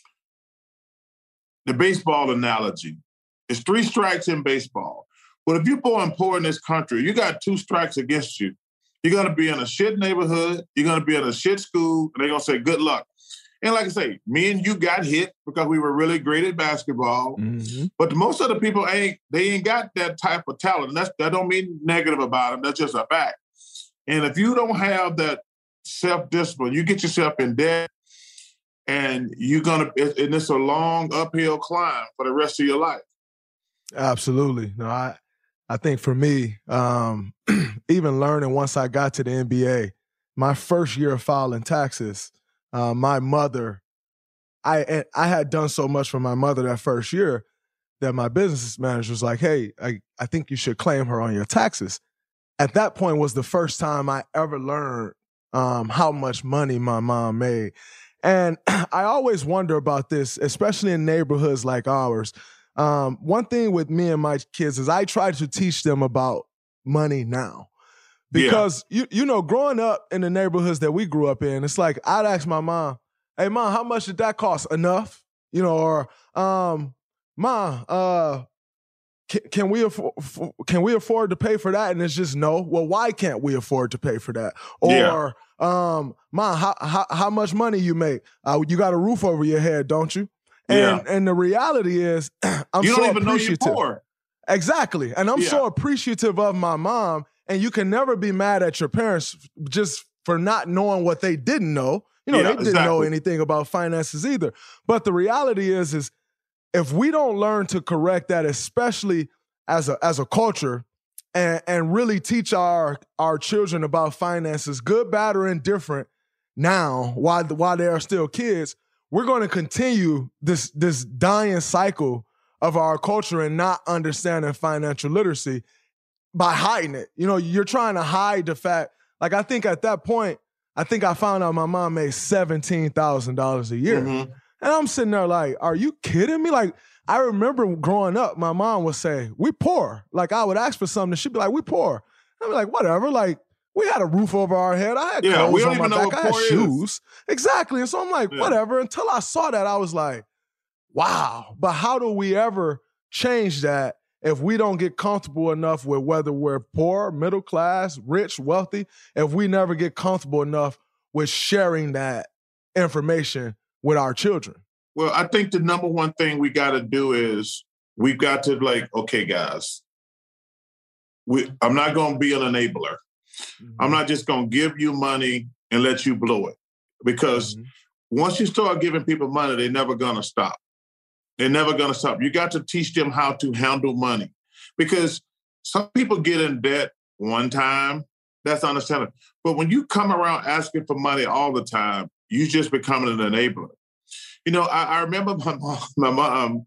The baseball analogy. It's 3 strikes in baseball. But if you're born poor in this country, you got 2 strikes against you. You're going to be in a shit neighborhood. You're going to be in a shit school. And they're going to say, good luck. And like I say, me and you got hit because we were really great at basketball. Mm-hmm. But most of the people ain't got that type of talent. And that don't mean negative about them. That's just a fact. And if you don't have that self-discipline, you get yourself in debt and and it's a long uphill climb for the rest of your life. Absolutely. No, I think for me, even learning once I got to the NBA, my first year of filing taxes, my mother, I had done so much for my mother that first year that my business manager was like, hey, I think you should claim her on your taxes. At that point was the first time I ever learned how much money my mom made. And I always wonder about this, especially in neighborhoods like ours. One thing with me and my kids is I try to teach them about money now. Because, growing up in the neighborhoods that we grew up in, it's like I'd ask my mom, hey, Mom, how much did that cost? Enough? Or, Mom, can we afford to pay for that? And it's just no. Well, why can't we afford to pay for that? Or, Mom, how much money you make? You got a roof over your head, don't you? And the reality is, I'm you so don't even appreciative. Know you're poor. Exactly. And I'm so appreciative of my mom. And you can never be mad at your parents just for not knowing what they didn't know. They didn't know anything about finances either. But the reality is if we don't learn to correct that, especially as a culture, and really teach our children about finances, good, bad, or indifferent, now while they are still kids, we're going to continue this dying cycle of our culture and not understanding financial literacy by hiding it. You're trying to hide the fact. Like, I think at that point, I found out my mom made $17,000 a year. Mm-hmm. And I'm sitting there like, are you kidding me? Like, I remember growing up, my mom would say, we poor. Like, I would ask for something, and she'd be like, we poor. I'd be like, whatever. Like, we had a roof over our head. I had clothes on my back. I had shoes. Exactly. And so I'm like, whatever. Until I saw that, I was like, wow. But how do we ever change that if we don't get comfortable enough with whether we're poor, middle class, rich, wealthy, if we never get comfortable enough with sharing that information with our children? Well, I think the number one thing we got to do is we've got to okay, guys, I'm not going to be an enabler. Mm-hmm. I'm not just going to give you money and let you blow it. Because once you start giving people money, they're never going to stop. They're never going to stop. You got to teach them how to handle money. Because some people get in debt one time. That's understandable. But when you come around asking for money all the time, you just becoming an enabler. I remember my mom,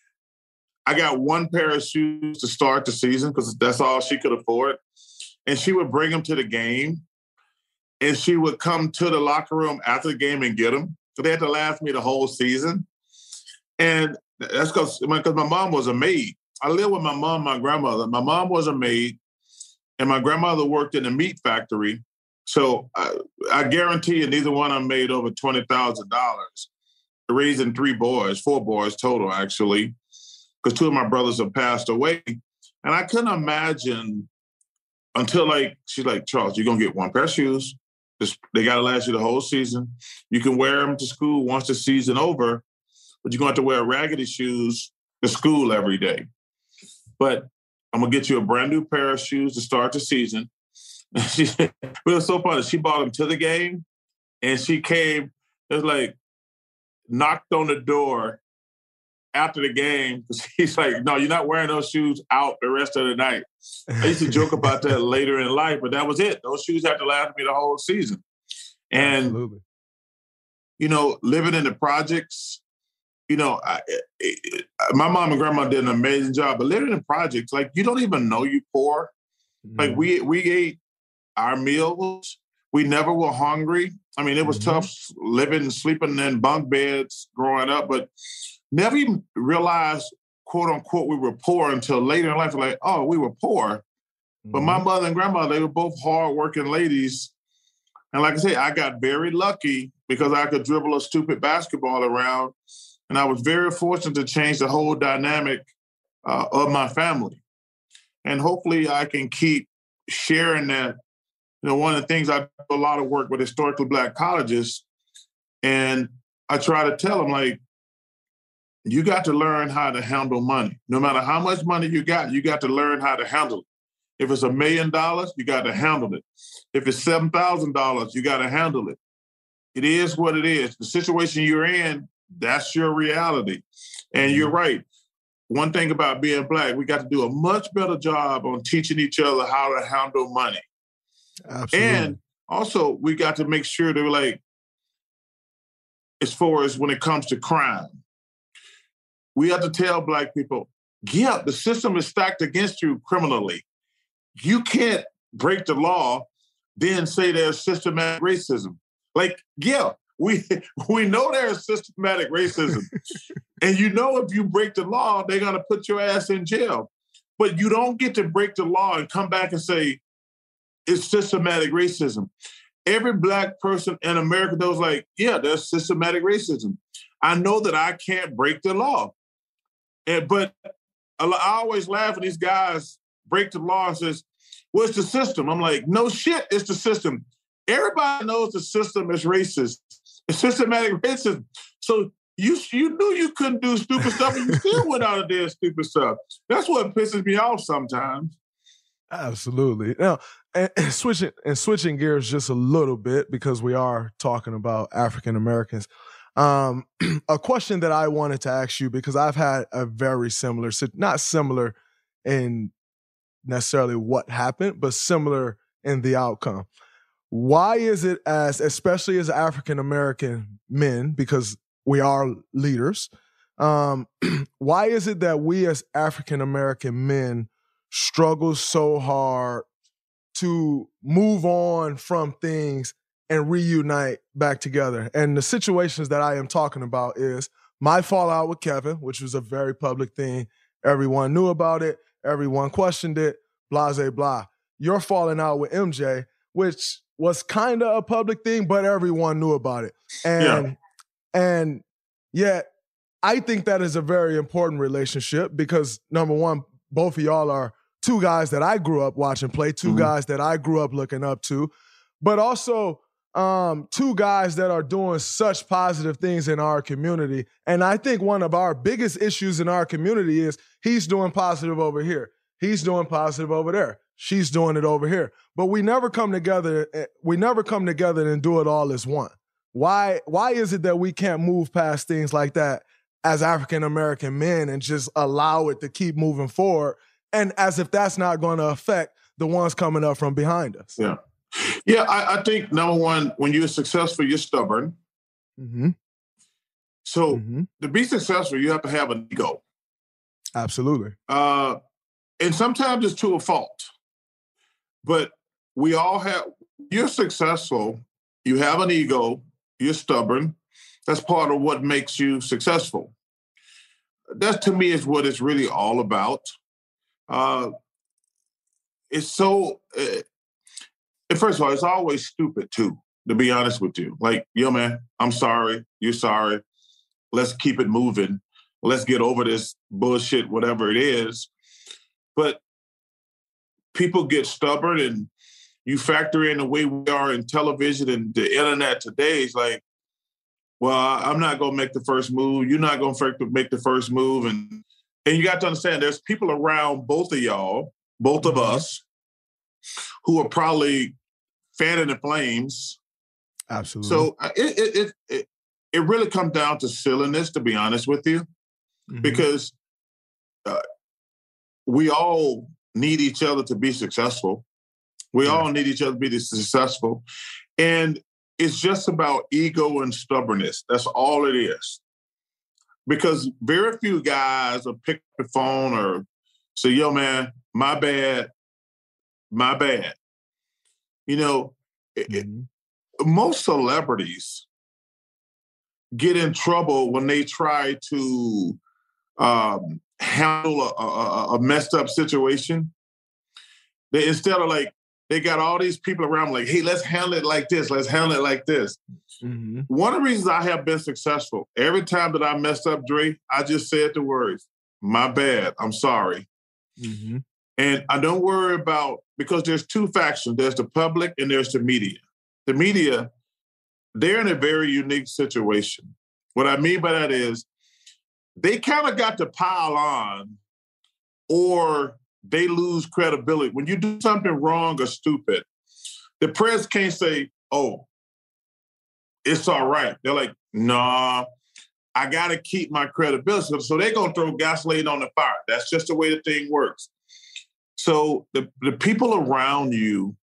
I got one pair of shoes to start the season because that's all she could afford. And she would bring them to the game. And she would come to the locker room after the game and get them. So they had to last me the whole season. And that's because my mom was a maid. I lived with my mom, my grandmother. My mom was a maid, and my grandmother worked in a meat factory. So I guarantee you neither one of them made over $20,000. Raising 4 boys total, actually, because 2 of my brothers have passed away. And I couldn't imagine until she's like, Charles, you're going to get one pair of shoes. They got to last you the whole season. You can wear them to school once the season over, but you're going to have to wear raggedy shoes to school every day. But I'm going to get you a brand new pair of shoes to start the season. It was so funny. She brought them to the game, and she came, it was like, knocked on the door after the game. He's like, no, you're not wearing those shoes out the rest of the night. I used to joke about that later in life, but that was it. Those shoes have to last me the whole season. And, Absolutely. Living in the projects, my mom and grandma did an amazing job, but living in the projects, you don't even know you poor. Mm-hmm. We ate our meals. We never were hungry. I mean, it was tough sleeping in bunk beds growing up, but never even realized, quote unquote, we were poor until later in life. Like, oh, we were poor. Mm-hmm. But my mother and grandma, they were both hardworking ladies. And like I say, I got very lucky because I could dribble a stupid basketball around. And I was very fortunate to change the whole dynamic of my family. And hopefully I can keep sharing that. One of the things, I do a lot of work with historically Black colleges, and I try to tell them, you got to learn how to handle money. No matter how much money you got to learn how to handle it. If it's $1 million, you got to handle it. If it's $7,000, you got to handle it. It is what it is. The situation you're in, that's your reality. And you're right. One thing about being Black, we got to do a much better job on teaching each other how to handle money. Absolutely. And also, we got to make sure that, as far as when it comes to crime, we have to tell Black people, the system is stacked against you criminally. You can't break the law, then say there's systematic racism. We know there's systematic racism. And if you break the law, they're going to put your ass in jail. But you don't get to break the law and come back and say, it's systematic racism. Every Black person in America knows, there's systematic racism. I know that I can't break the law. But I always laugh when these guys break the law and says, well, it's the system. I'm like, no shit, it's the system. Everybody knows the system is racist. It's systematic racism. So you knew you couldn't do stupid stuff and you still went out and did stupid stuff. That's what pisses me off sometimes. Absolutely. Now, and switching gears just a little bit, because we are talking about African Americans. A question that I wanted to ask you, because I've had a very similar, not similar in necessarily what happened, but similar in the outcome. Why is it, especially as African American men, because we are leaders, why is it that we as African American men struggle so hard to move on from things and reunite back together? And the situations that I am talking about is my fallout with Kevin, which was a very public thing. Everyone knew about it. Everyone questioned it, blase, blah. You're falling out with MJ, which was kind of a public thing, but everyone knew about it. And yet I think that is a very important relationship because, number one, both of y'all are two guys that I grew up watching play, two guys that I grew up looking up to, but also two guys that are doing such positive things in our community. And I think one of our biggest issues in our community is he's doing positive over here. He's doing positive over there. She's doing it over here. But we never come together. We never come together and do it all as one. Why is it that we can't move past things like that as African-American men and just allow it to keep moving forward? And as if that's not going to affect the ones coming up from behind us. Yeah. Yeah, I think, number one, when you're successful, you're stubborn. Mm-hmm. So to be successful, you have to have an ego. Absolutely. And sometimes it's to a fault. But we all have, you're successful, you have an ego, you're stubborn. That's part of what makes you successful. That, to me, is what it's really all about. It's so... first of all, it's always stupid, too, to be honest with you. Like, yo, man, I'm sorry. You're sorry. Let's keep it moving. Let's get over this bullshit, whatever it is. But people get stubborn, and you factor in the way we are in television and the internet today. It's like, well, I'm not going to make the first move. You're not going to make the first move. And you got to understand, there's people around both of y'all, both of us, who are probably fanning the flames. Absolutely. So it really comes down to silliness, to be honest with you, because we all need each other to be successful. We all need each other to be successful. And it's just about ego and stubbornness. That's all it is. Because very few guys will pick up the phone or say, yo, man, my bad. You know, most celebrities get in trouble when they try to handle a messed up situation. Instead of like, they got all these people around like, hey, let's handle it like this. Let's handle it like this. One of the reasons I have been successful, every time that I messed up, Dre, I just said the words, my bad, I'm sorry. And I don't worry about, because there's two factions. There's the public and there's the media. The media, they're in a very unique situation. What I mean by that is they kind of got to pile on, or they lose credibility. When you do something wrong or stupid, the press can't say, oh, it's all right. They're like, nah, I got to keep my credibility. So they're going to throw gasoline on the fire. That's just the way the thing works. So the people around you,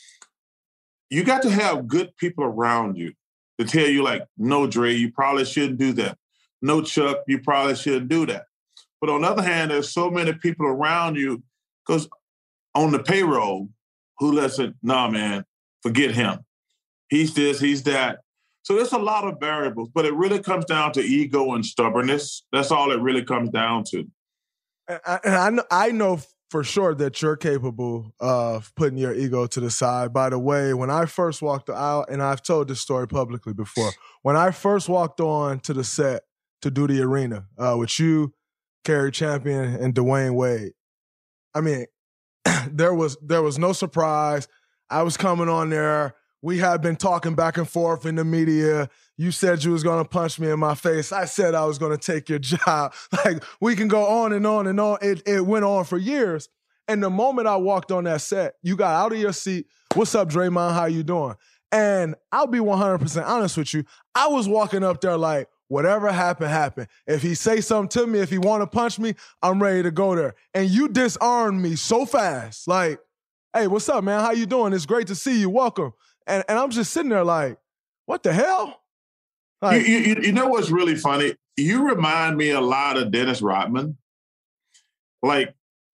you got to have good people around you to tell you like, no, Dre, you probably shouldn't do that. No, Chuck, you probably shouldn't do that. But on the other hand, there's so many people around you, because on the payroll, who listen, nah, man, forget him. He's this, he's that. So there's a lot of variables, but it really comes down to ego and stubbornness. That's all it really comes down to. And I know for sure that you're capable of putting your ego to the side. By the way, when I first walked out, and I've told this story publicly before, when I first walked on to the set to do the arena with you, Kerry Champion, and Dwayne Wade, I mean, there was no surprise. I was coming on there. We had been talking back and forth in the media. You said you was going to punch me in my face. I said I was going to take your job. Like, we can go on and on and on. It went on for years. And the moment I walked on that set, you got out of your seat. What's up, Draymond? How you doing? And I'll be 100% honest with you. I was walking up there like, whatever happened, happened. If he say something to me, if he want to punch me, I'm ready to go there. And you disarmed me so fast. Like, hey, what's up, man? How you doing? It's great to see you. Welcome. And I'm just sitting there like, what the hell? Like, you know what's really funny? You remind me a lot of Dennis Rodman. Like,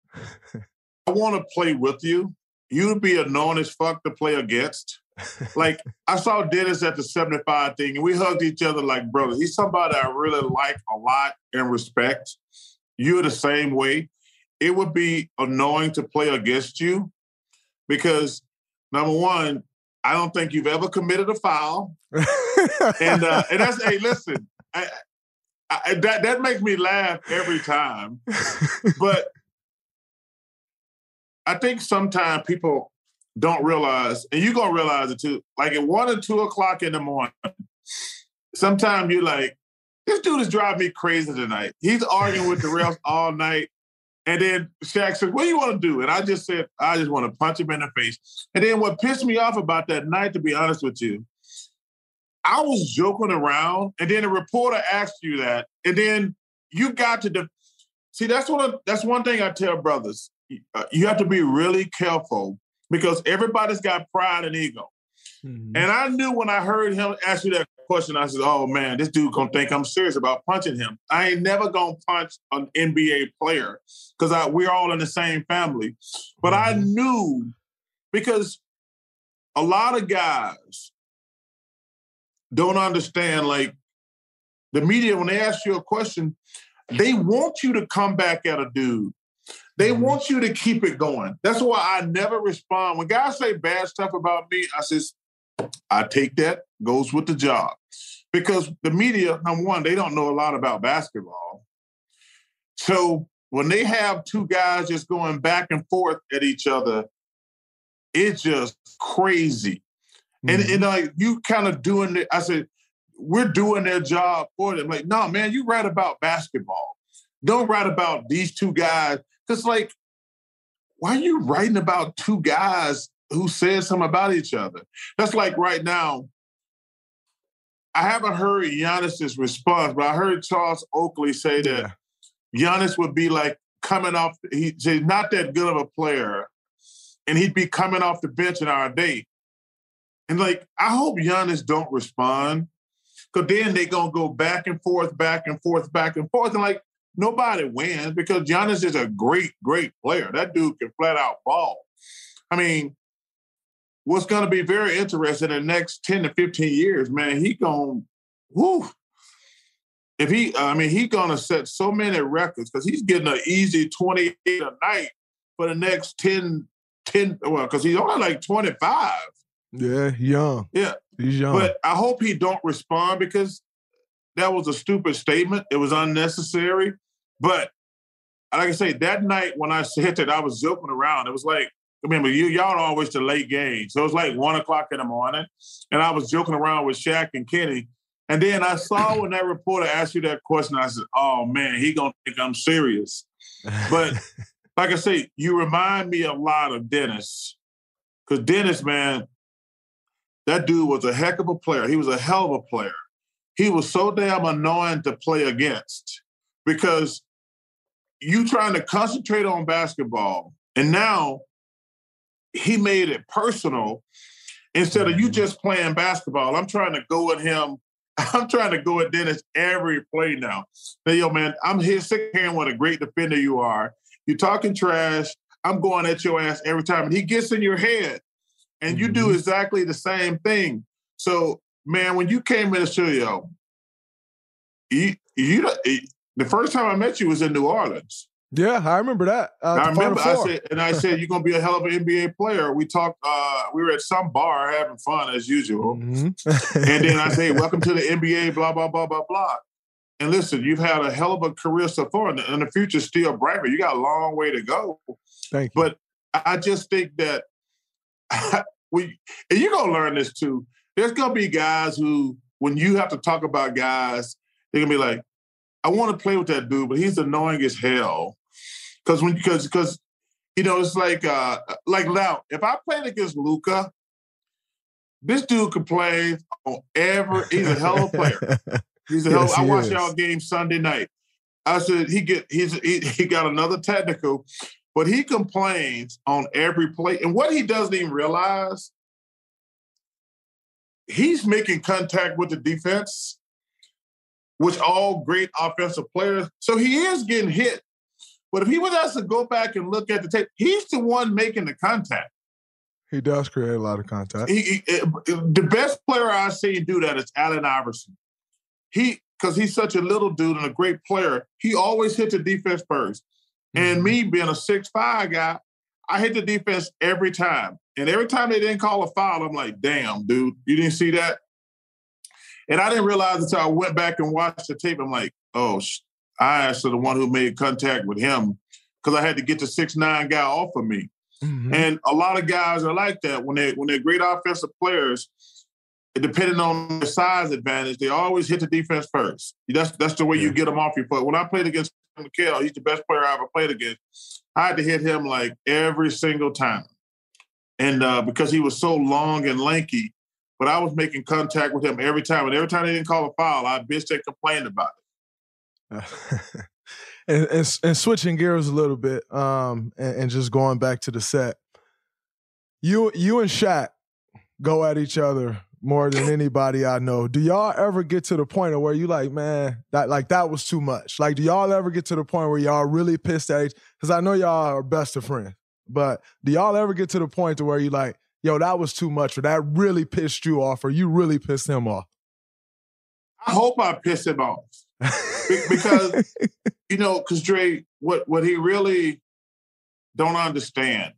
I want to play with you. You'd be annoying as fuck to play against. Like, I saw Dennis at the 75 thing, and we hugged each other like brothers. He's somebody I really like a lot and respect. You're the same way. It would be annoying to play against you because, number one, I don't think you've ever committed a foul. and that's, hey, listen, that makes me laugh every time. But I think sometimes people don't realize, and you're going to realize it too, like at 1 or 2 o'clock in the morning, sometimes you're like, this dude is driving me crazy tonight. He's arguing with the refs all night. And then Shaq said, what do you want to do? And I just said, I just want to punch him in the face. And then what pissed me off about that night, to be honest with you, I was joking around, and then a reporter asked you that, and then you got to see. That's one thing I tell brothers. You have to be really careful because everybody's got pride and ego. Mm-hmm. And I knew when I heard him ask you that question, I said, oh, man, this dude going to think I'm serious about punching him. I ain't never going to punch an NBA player because we're all in the same family. But I knew because a lot of guys don't understand, like, the media, when they ask you a question, they want you to come back at a dude. They want you to keep it going. That's why I never respond. When guys say bad stuff about me, I says, I take that, goes with the job. Because the media, number one, they don't know a lot about basketball. So when they have two guys just going back and forth at each other, it's just crazy. And like you kind of doing it. I said, we're doing their job for them. Like, no, man, you write about basketball. Don't write about these two guys. Because, like, why are you writing about two guys who said something about each other? That's like right now, I haven't heard Giannis's response, but I heard Charles Oakley say that Giannis would be like coming off, he's not that good of a player, and he'd be coming off the bench in our date. And, like, I hope Giannis don't respond, because then they're going to go back and forth, back and forth, back and forth. And, like, nobody wins because Giannis is a great, great player. That dude can flat out ball. I mean, what's going to be very interesting in the next 10 to 15 years, man, he going to, if he, he going to set so many records because he's getting an easy 28 a night for the next 10, because he's only like 25. Yeah, young. Yeah. He's young. But I hope he don't respond because that was a stupid statement. It was unnecessary. But like I say, that night when I said that, I was joking around. It was like, remember, y'all always the late game. So it was like 1 o'clock in the morning. And I was joking around with Shaq and Kenny. And then I saw when that reporter asked you that question, I said, oh, man, he going to think I'm serious. But like I say, you remind me a lot of Dennis. Because Dennis, man, that dude was a heck of a player. He was a hell of a player. He was so damn annoying to play against because you trying to concentrate on basketball, and now he made it personal instead of you just playing basketball. I'm trying to go at him. I'm trying to go at Dennis every play now. Hey, yo, man, I'm here sick of hearing what a great defender you are. You're talking trash. I'm going at your ass every time. And he gets in your head. And you do exactly the same thing. So, man, when you came in the studio, the first time I met you was in New Orleans. Yeah, I remember that. I remember. I said, you're going to be a hell of an NBA player. We talked. We were at some bar having fun as usual. And then I say, welcome to the NBA, blah, blah, blah, blah, blah. And listen, you've had a hell of a career so far, and the future's still bright, but you got a long way to go. Thank you. But I just think that and you're going to learn this too. There's going to be guys who, when you have to talk about guys, they're going to be like, I want to play with that dude, but he's annoying as hell. Because it's like now, if I played against Luka, this dude could play on he's a hell of a player. He's a hell. I watched y'all game Sunday night. I said he got another technical. But he complains on every play. And what he doesn't even realize, he's making contact with the defense, which all great offensive players. So he is getting hit. But if he was asked to go back and look at the tape, he's the one making the contact. He does create a lot of contact. The best player I've seen do that is Allen Iverson. Because he's such a little dude and a great player, he always hit the defense first. And me being a 6'5" guy, I hit the defense every time. And every time they didn't call a foul, I'm like, damn, dude, you didn't see that? And I didn't realize until I went back and watched the tape. I'm like, oh, I asked the one who made contact with him because I had to get the 6'9" guy off of me. And a lot of guys are like that. When they're great offensive players, depending on their size advantage, they always hit the defense first. That's the way you get them off your foot. When I played against Mikal, he's the best player I ever played against. I had to hit him like every single time. And because he was so long and lanky, but I was making contact with him every time. And every time they didn't call a foul, I bitched and complained about it. And switching gears a little bit and just going back to the set, you and Shaq go at each other more than anybody I know. Do y'all ever get to the point of where you like, man, that was too much? Like, do y'all ever get to the point where y'all really pissed at each? Because I know y'all are best of friends, but do y'all ever get to the point to where you like, yo, that was too much, or that really pissed you off, or you really pissed him off? I hope I pissed him off. Because, because Dre, what he really don't understand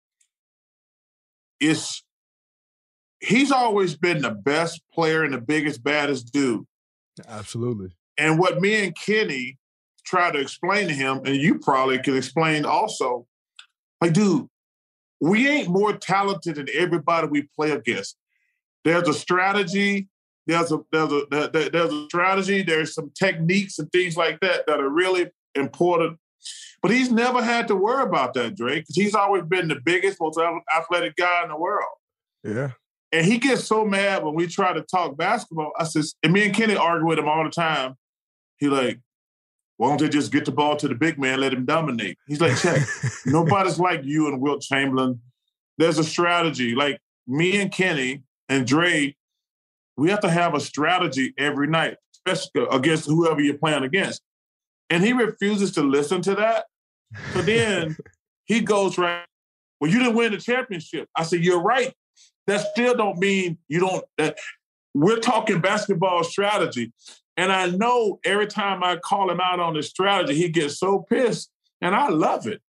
is he's always been the best player and the biggest, baddest dude. Absolutely. And what me and Kenny try to explain to him, and you probably can explain also, like, dude, we ain't more talented than everybody we play against. There's a strategy. There's a strategy. There's some techniques and things like that are really important. But he's never had to worry about that, Drake, because he's always been the biggest, most athletic guy in the world. Yeah. And he gets so mad when we try to talk basketball. I says, and me and Kenny argue with him all the time. He like, why don't they just get the ball to the big man, let him dominate? He's like, check, nobody's like you and Wilt Chamberlain. There's a strategy. Like me and Kenny and Dre, we have to have a strategy every night, especially against whoever you're playing against. And he refuses to listen to that. So then he goes, right, well, you didn't win the championship. I said, you're right. That still don't mean you don't, that we're talking basketball strategy. And I know every time I call him out on his strategy, he gets so pissed, and I love it.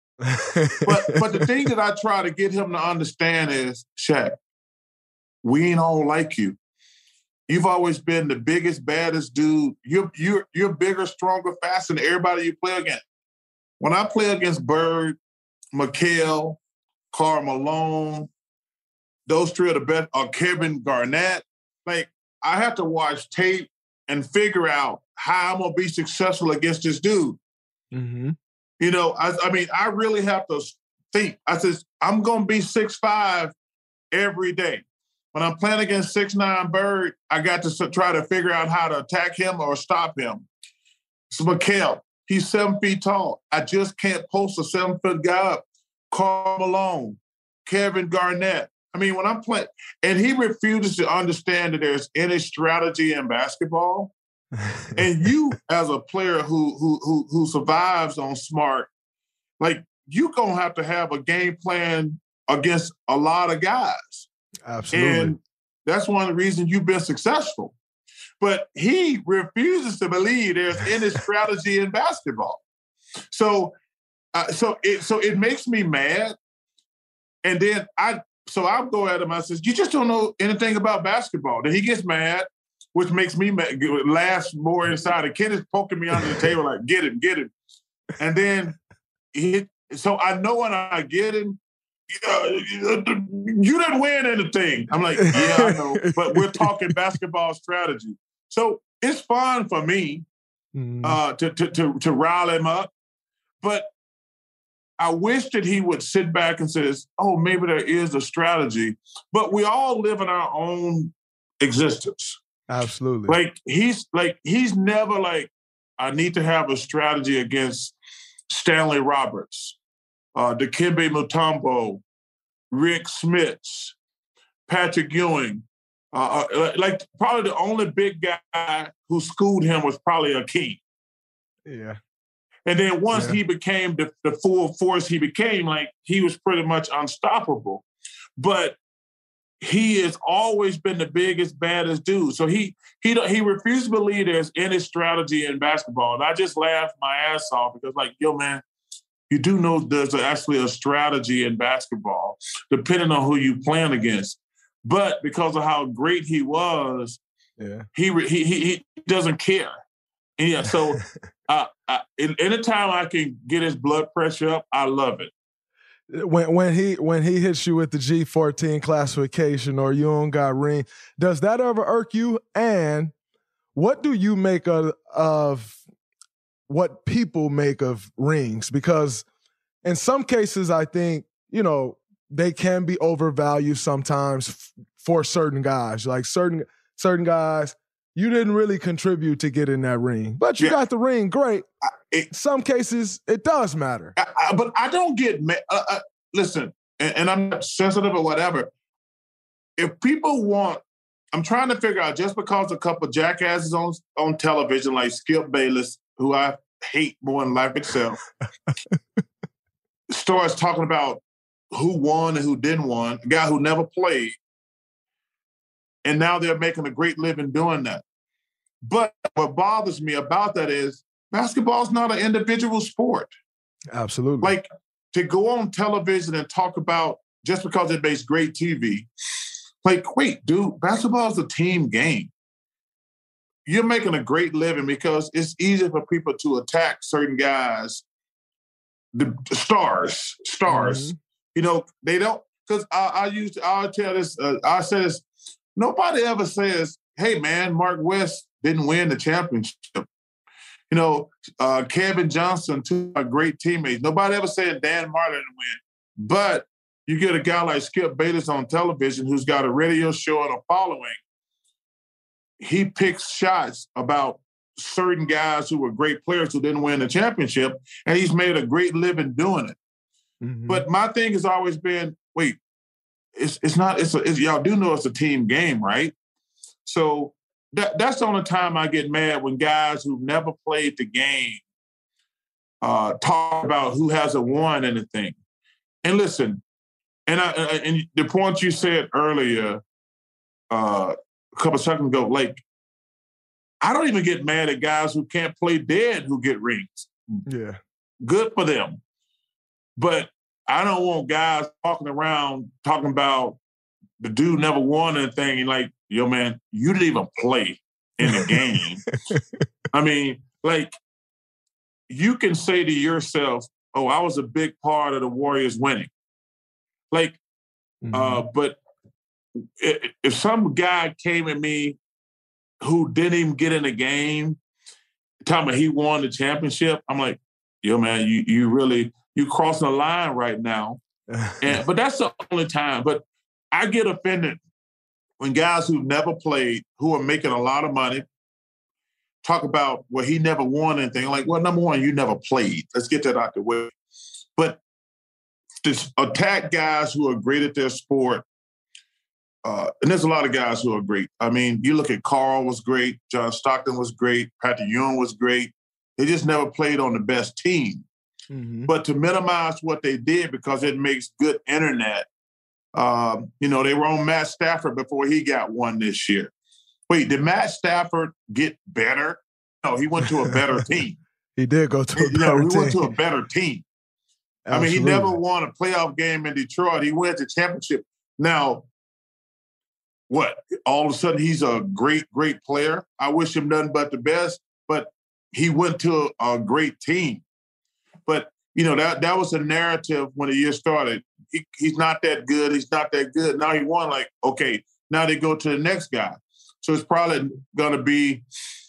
but the thing that I try to get him to understand is, Shaq, we ain't all like you. You've always been the biggest, baddest dude. You're bigger, stronger, faster than everybody you play against. When I play against Bird, McHale, Karl Malone, those three are the best, or Kevin Garnett, like I have to watch tape and figure out how I'm going to be successful against this dude. Mm-hmm. You know, I mean, I really have to think. I says, I'm going to be 6'5" every day. When I'm playing against 6'9" Bird, I got to try to figure out how to attack him or stop him. So McHale, he's 7 feet tall. I just can't post a 7-foot guy up. Karl Malone, Kevin Garnett. I mean, when I'm playing, and he refuses to understand that there's any strategy in basketball. And you, as a player who survives on smart, like you're gonna have to have a game plan against a lot of guys. Absolutely. And that's one of the reasons you've been successful. But he refuses to believe there's any strategy in basketball. So it makes me mad. And then I'll go at him. I says, you just don't know anything about basketball. Then he gets mad, which makes me laugh more inside. And Ken is poking me under the table like, get him. And then so I know when I get him, you didn't win anything. I'm like, yeah, I know, but we're talking basketball strategy. So it's fun for me to rile him up. But I wish that he would sit back and says, oh, maybe there is a strategy. But we all live in our own existence. Absolutely. Like he's never like, I need to have a strategy against Stanley Roberts, Dikembe Mutombo, Rick Smits, Patrick Ewing. Like probably the only big guy who schooled him was probably Akeem. Yeah. And then once he became the full force he became, like he was pretty much unstoppable. But he has always been the biggest, baddest dude. So he refuses to believe there's any strategy in basketball. And I just laughed my ass off because like, yo, man, you do know there's actually a strategy in basketball, depending on who you're playing against. But because of how great he was, he doesn't care. And yeah, so anytime I can get his blood pressure up, I love it. When he hits you with the G14 classification or you don't got ring, does that ever irk you? And what do you make of what people make of rings? Because in some cases, I think, you know, they can be overvalued sometimes for certain guys. Like certain guys, you didn't really contribute to get in that ring, but you got the ring. Great. In some cases, it does matter. But I don't get listen, and I'm not sensitive or whatever. If people want, I'm trying to figure out, just because a couple of jackasses on television like Skip Bayless, who I hate more than life itself, starts talking about who won and who didn't win, a guy who never played, and now they're making a great living doing that. But what bothers me about that is basketball is not an individual sport. Absolutely. Like to go on television and talk about, just because it makes great TV, like, wait, dude, basketball is a team game. you're making a great living because it's easy for people to attack certain guys, the stars. Mm-hmm. They don't, because I'll tell this, I say this, nobody ever says, hey, man, Mark West didn't win the championship. Kevin Johnson, two are great teammates. Nobody ever said Dan Martin didn't win. But you get a guy like Skip Bayless on television who's got a radio show and a following. He picks shots about certain guys who were great players who didn't win the championship, and he's made a great living doing it. Mm-hmm. But my thing has always been, wait, y'all do know it's a team game, right? So that's the only time I get mad when guys who've never played the game talk about who hasn't won anything. And listen, and the point you said earlier, a couple seconds ago, like, I don't even get mad at guys who can't play dead who get rings. Yeah. Good for them. But I don't want guys talking around talking about the dude never won anything. And like, yo, man, you didn't even play in the game. I mean, like, you can say to yourself, oh, I was a big part of the Warriors winning. Like, but if some guy came at me who didn't even get in the game, talking about he won the championship, I'm like, yo, man, you crossing the line right now. But that's the only time. But I get offended when guys who've never played, who are making a lot of money, talk about, well, he never won anything. I'm like, well, number one, you never played. Let's get that out the way. But to attack guys who are great at their sport, and there's a lot of guys who are great. I mean, you look at Carl was great, John Stockton was great, Patrick Ewing was great. They just never played on the best team. Mm-hmm. But to minimize what they did because it makes good internet, they were on Matt Stafford before he got one this year. Wait, did Matt Stafford get better? No, he went to a better team. He did go to a better team. He went to a better team. Absolutely. I mean, he never won a playoff game in Detroit. He went to championship. Now, what? All of a sudden, he's a great, great player. I wish him nothing but the best, but he went to a great team. But, that was a narrative when the year started. He's not that good. He's not that good. Now he won, like, okay, now they go to the next guy. So it's probably going to be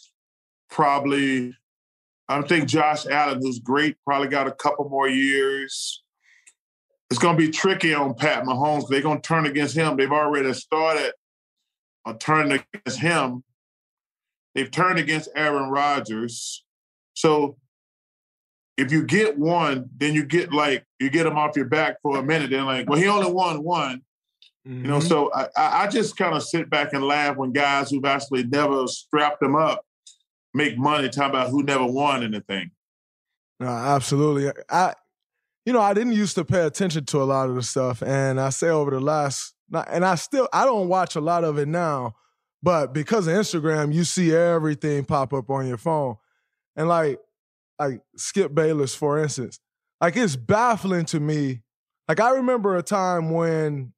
I think Josh Allen, who's great, probably got a couple more years. It's going to be tricky on Pat Mahomes. They're going to turn against him. They've already started turning against him. They've turned against Aaron Rodgers. So if you get one, then you get him off your back for a minute. Then like, well, he only won one. Mm-hmm. So I just kind of sit back and laugh when guys who've actually never strapped them up make money talking about who never won anything. No, absolutely. I didn't used to pay attention to a lot of the stuff, and I say over the last, and I don't watch a lot of it now, but because of Instagram, you see everything pop up on your phone. And like Skip Bayless, for instance, like it's baffling to me. Like I remember a time when,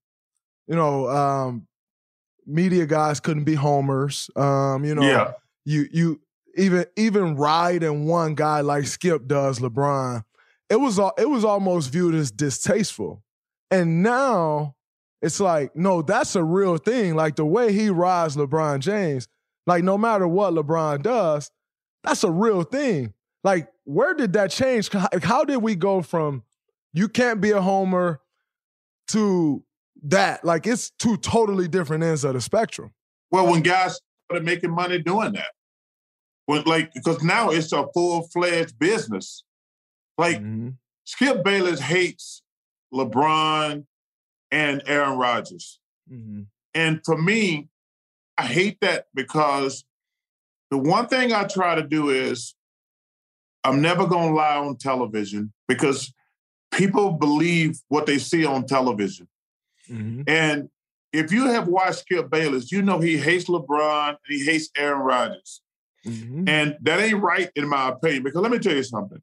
media guys couldn't be homers. Yeah. You even riding one guy like Skip does LeBron, it was almost viewed as distasteful. And now it's like, no, that's a real thing. Like the way he rides LeBron James, like no matter what LeBron does, that's a real thing. Like where did that change? How did we go from you can't be a homer to that? Like it's two totally different ends of the spectrum. Well, when guys started making money doing that, because now it's a full-fledged business. Like Skip Bayless hates LeBron and Aaron Rodgers. Mm-hmm. And for me, I hate that because the one thing I try to do is I'm never going to lie on television because people believe what they see on television. Mm-hmm. And if you have watched Skip Bayless, you know he hates LeBron and he hates Aaron Rodgers. Mm-hmm. And that ain't right in my opinion, because let me tell you something.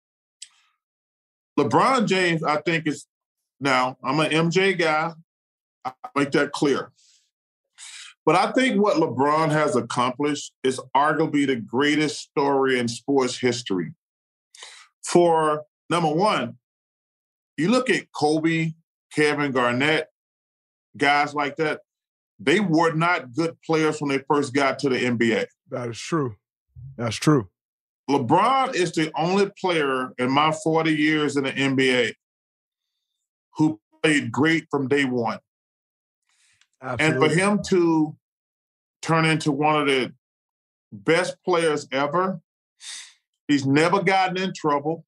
LeBron James, I think now, I'm an MJ guy. I make that clear. But I think what LeBron has accomplished is arguably the greatest story in sports history. For number one, you look at Kobe, Kevin Garnett, guys like that, they were not good players when they first got to the NBA. That is true. That's true. LeBron is the only player in my 40 years in the NBA who played great from day one. Absolutely. And for him to turn into one of the best players ever, he's never gotten in trouble,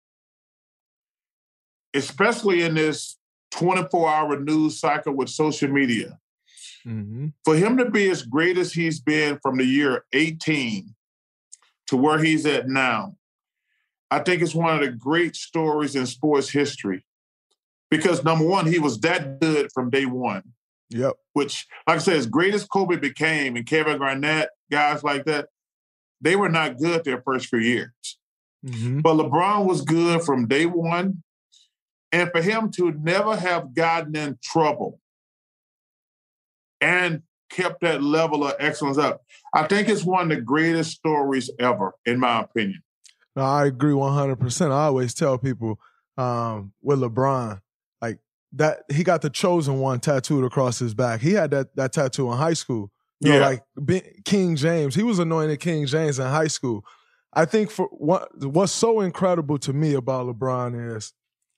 especially in this 24-hour news cycle with social media. Mm-hmm. For him to be as great as he's been from the year 18 to where he's at now, I think it's one of the great stories in sports history. Because number one, he was that good from day one. Yep. Which, like I said, as great as Kobe became and Kevin Garnett, guys like that, they were not good their first few years. Mm-hmm. But LeBron was good from day one. And for him to never have gotten in trouble and kept that level of excellence up, I think it's one of the greatest stories ever, in my opinion. No, I agree 100%. I always tell people with LeBron, like that he got the chosen one tattooed across his back. He had that tattoo in high school. You know, like King James. He was anointed King James in high school. I think for what's so incredible to me about LeBron is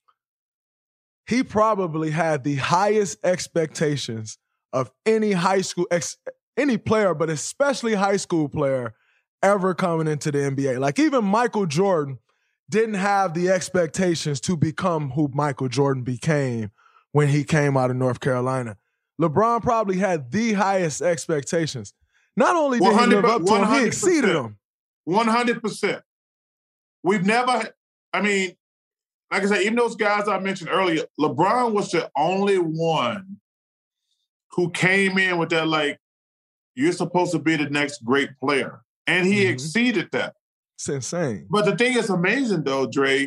he probably had the highest expectations of any high school, any player, but especially high school player ever coming into the NBA. Like even Michael Jordan didn't have the expectations to become who Michael Jordan became when he came out of North Carolina. LeBron probably had the highest expectations. Not only did he live up to them, he exceeded them. 100%. We've never, I mean, like I said, even those guys I mentioned earlier, LeBron was the only one who came in with that, like, you're supposed to be the next great player. And he exceeded that. It's insane. But the thing is amazing, though, Dre,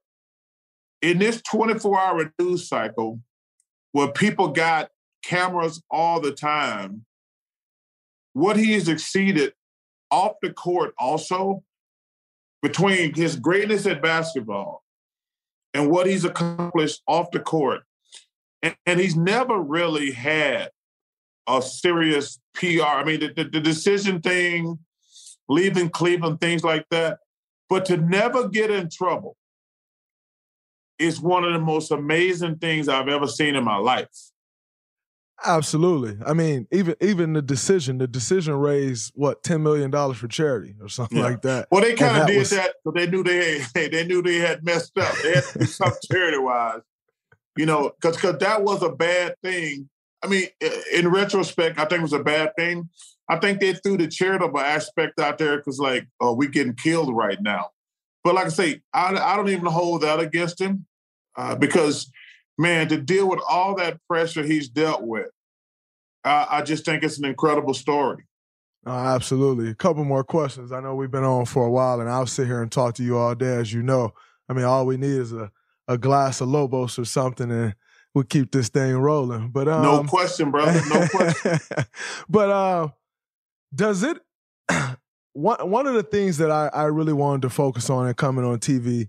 in this 24-hour news cycle where people got cameras all the time, what he has exceeded off the court also, between his greatness at basketball and what he's accomplished off the court. And he's never really had a serious PR. I mean, the decision thing, leaving Cleveland, things like that. But to never get in trouble is one of the most amazing things I've ever seen in my life. Absolutely. I mean, even the decision raised $10 million for charity or something like that. Well, they kind of did that, but they knew they had messed up. They had to do something charity-wise, you know, because that was a bad thing. I mean, in retrospect, I think it was a bad thing. I think they threw the charitable aspect out there because, like, we're getting killed right now. But like I say, I don't even hold that against him because, man, to deal with all that pressure he's dealt with, I just think it's an incredible story. Absolutely. A couple more questions. I know we've been on for a while, and I'll sit here and talk to you all day, as you know. I mean, all we need is a glass of Lobos or something, and we'll keep this thing rolling. But no question, brother. No question. But does it one of the things that I really wanted to focus on and coming on TV,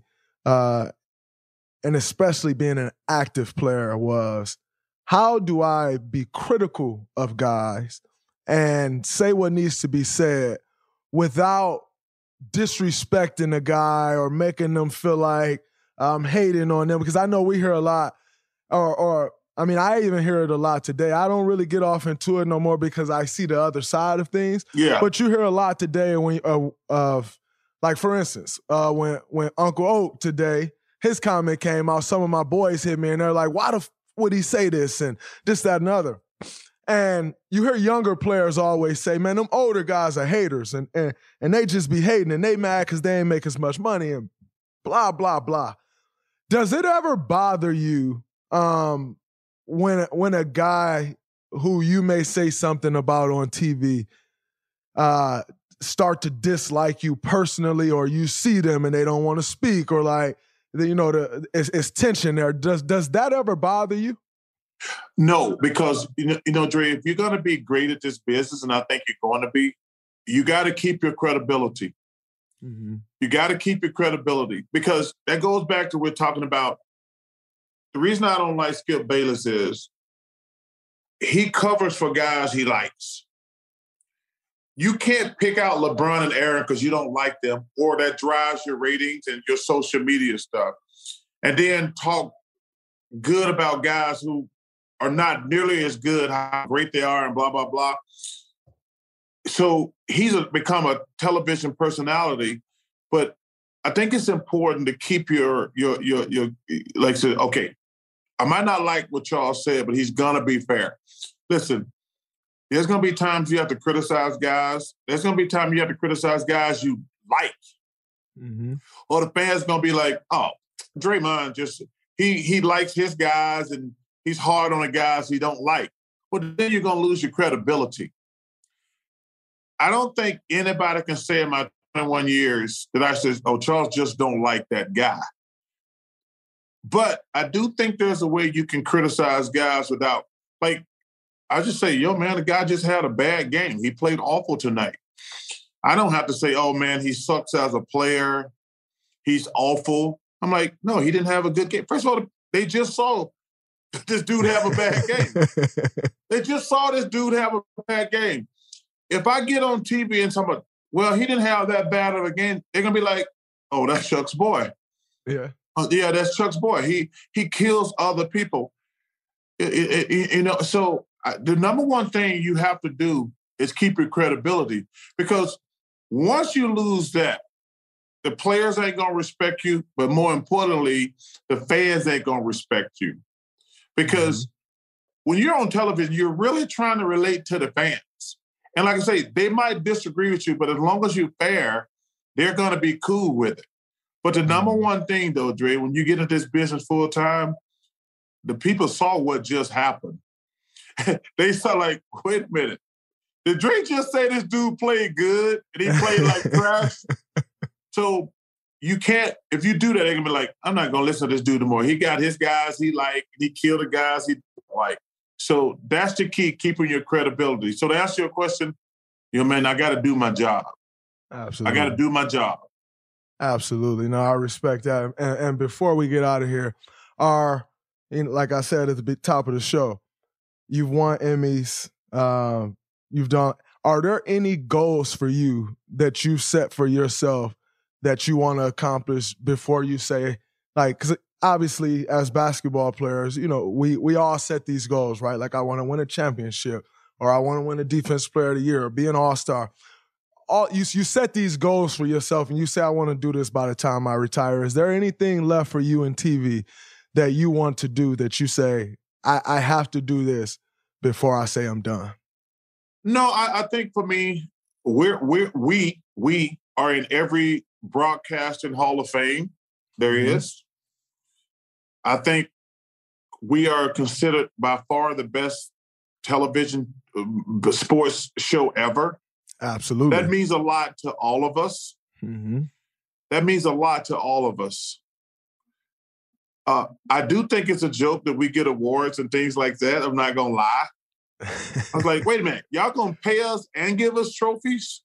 and especially being an active player, was how do I be critical of guys and say what needs to be said without disrespecting a guy or making them feel like I'm hating on them? Because I know we hear a lot, or I mean, I even hear it a lot today. I don't really get off into it no more because I see the other side of things. Yeah. But you hear a lot today when like, for instance, when Uncle Oak today, his comment came out, some of my boys hit me and they're like, why would he say this and this, that, and other? And you hear younger players always say, man, them older guys are haters and they just be hating and they mad because they ain't make as much money and blah, blah, blah. Does it ever bother you when a guy who you may say something about on TV start to dislike you personally, or you see them and they don't want to speak, or like, you know, it's tension there. Does that ever bother you? No, because, Dre, if you're going to be great at this business, and I think you're going to be, you got to keep your credibility. Mm-hmm. You got to keep your credibility, because that goes back to we're talking about. The reason I don't like Skip Bayless is he covers for guys he likes. You can't pick out LeBron and Aaron because you don't like them, or that drives your ratings and your social media stuff, and then talk good about guys who are not nearly as good, how great they are, and blah, blah, blah. So he's become a television personality, but I think it's important to keep your like, say, okay, I might not like what Charles said, but he's gonna be fair. Listen, there's gonna be times you have to criticize guys. There's gonna be times you have to criticize guys you like. Mm-hmm. Or the fans gonna be like, oh, Draymond just he likes his guys and he's hard on the guys he don't like. Well, then you're gonna lose your credibility. I don't think anybody can say in my 21 years that I said, oh, Charles just don't like that guy. But I do think there's a way you can criticize guys without, like, I just say, yo, man, the guy just had a bad game. He played awful tonight. I don't have to say, oh, man, he sucks as a player. He's awful. I'm like, no, he didn't have a good game. First of all, they just saw this dude have a bad game. They just saw this dude have a bad game. If I get on TV and talk about, well, he didn't have that bad of a game, they're going to be like, oh, that's Chuck's boy. Yeah. Yeah, that's Chuck's boy. He kills other people. So the number one thing you have to do is keep your credibility, because once you lose that, the players ain't going to respect you, but more importantly, the fans ain't going to respect you. Because when you're on television, you're really trying to relate to the fans. And like I say, they might disagree with you, but as long as you're fair, they're going to be cool with it. But the number one thing, though, Dre, when you get into this business full time, the people saw what just happened. They saw, like, wait a minute. Did Dre just say this dude played good and he played like trash? So you can't, if you do that, they're going to be like, I'm not going to listen to this dude anymore. He got his guys he like, he killed the guys he like. So that's the key, keeping your credibility. So to answer your question, man, I got to do my job. Absolutely. I got to do my job. Absolutely. No, I respect that. And before we get out of here, like I said at the top of the show, you've won Emmys. You've done. Are there any goals for you that you set for yourself that you want to accomplish before you say, like, because obviously as basketball players, we all set these goals, right? Like, I want to win a championship, or I want to win a Defensive Player of the Year, or be an All-Star. You set these goals for yourself, and you say, I want to do this by the time I retire. Is there anything left for you in TV that you want to do that you say, I have to do this before I say I'm done? No, I think for me, we are in every broadcasting Hall of Fame there is. I think we are considered by far the best television sports show ever. Absolutely. That means a lot to all of us. Mm-hmm. That means a lot to all of us. I do think it's a joke that we get awards and things like that. I'm not going to lie. I was like, wait a minute, y'all going to pay us and give us trophies?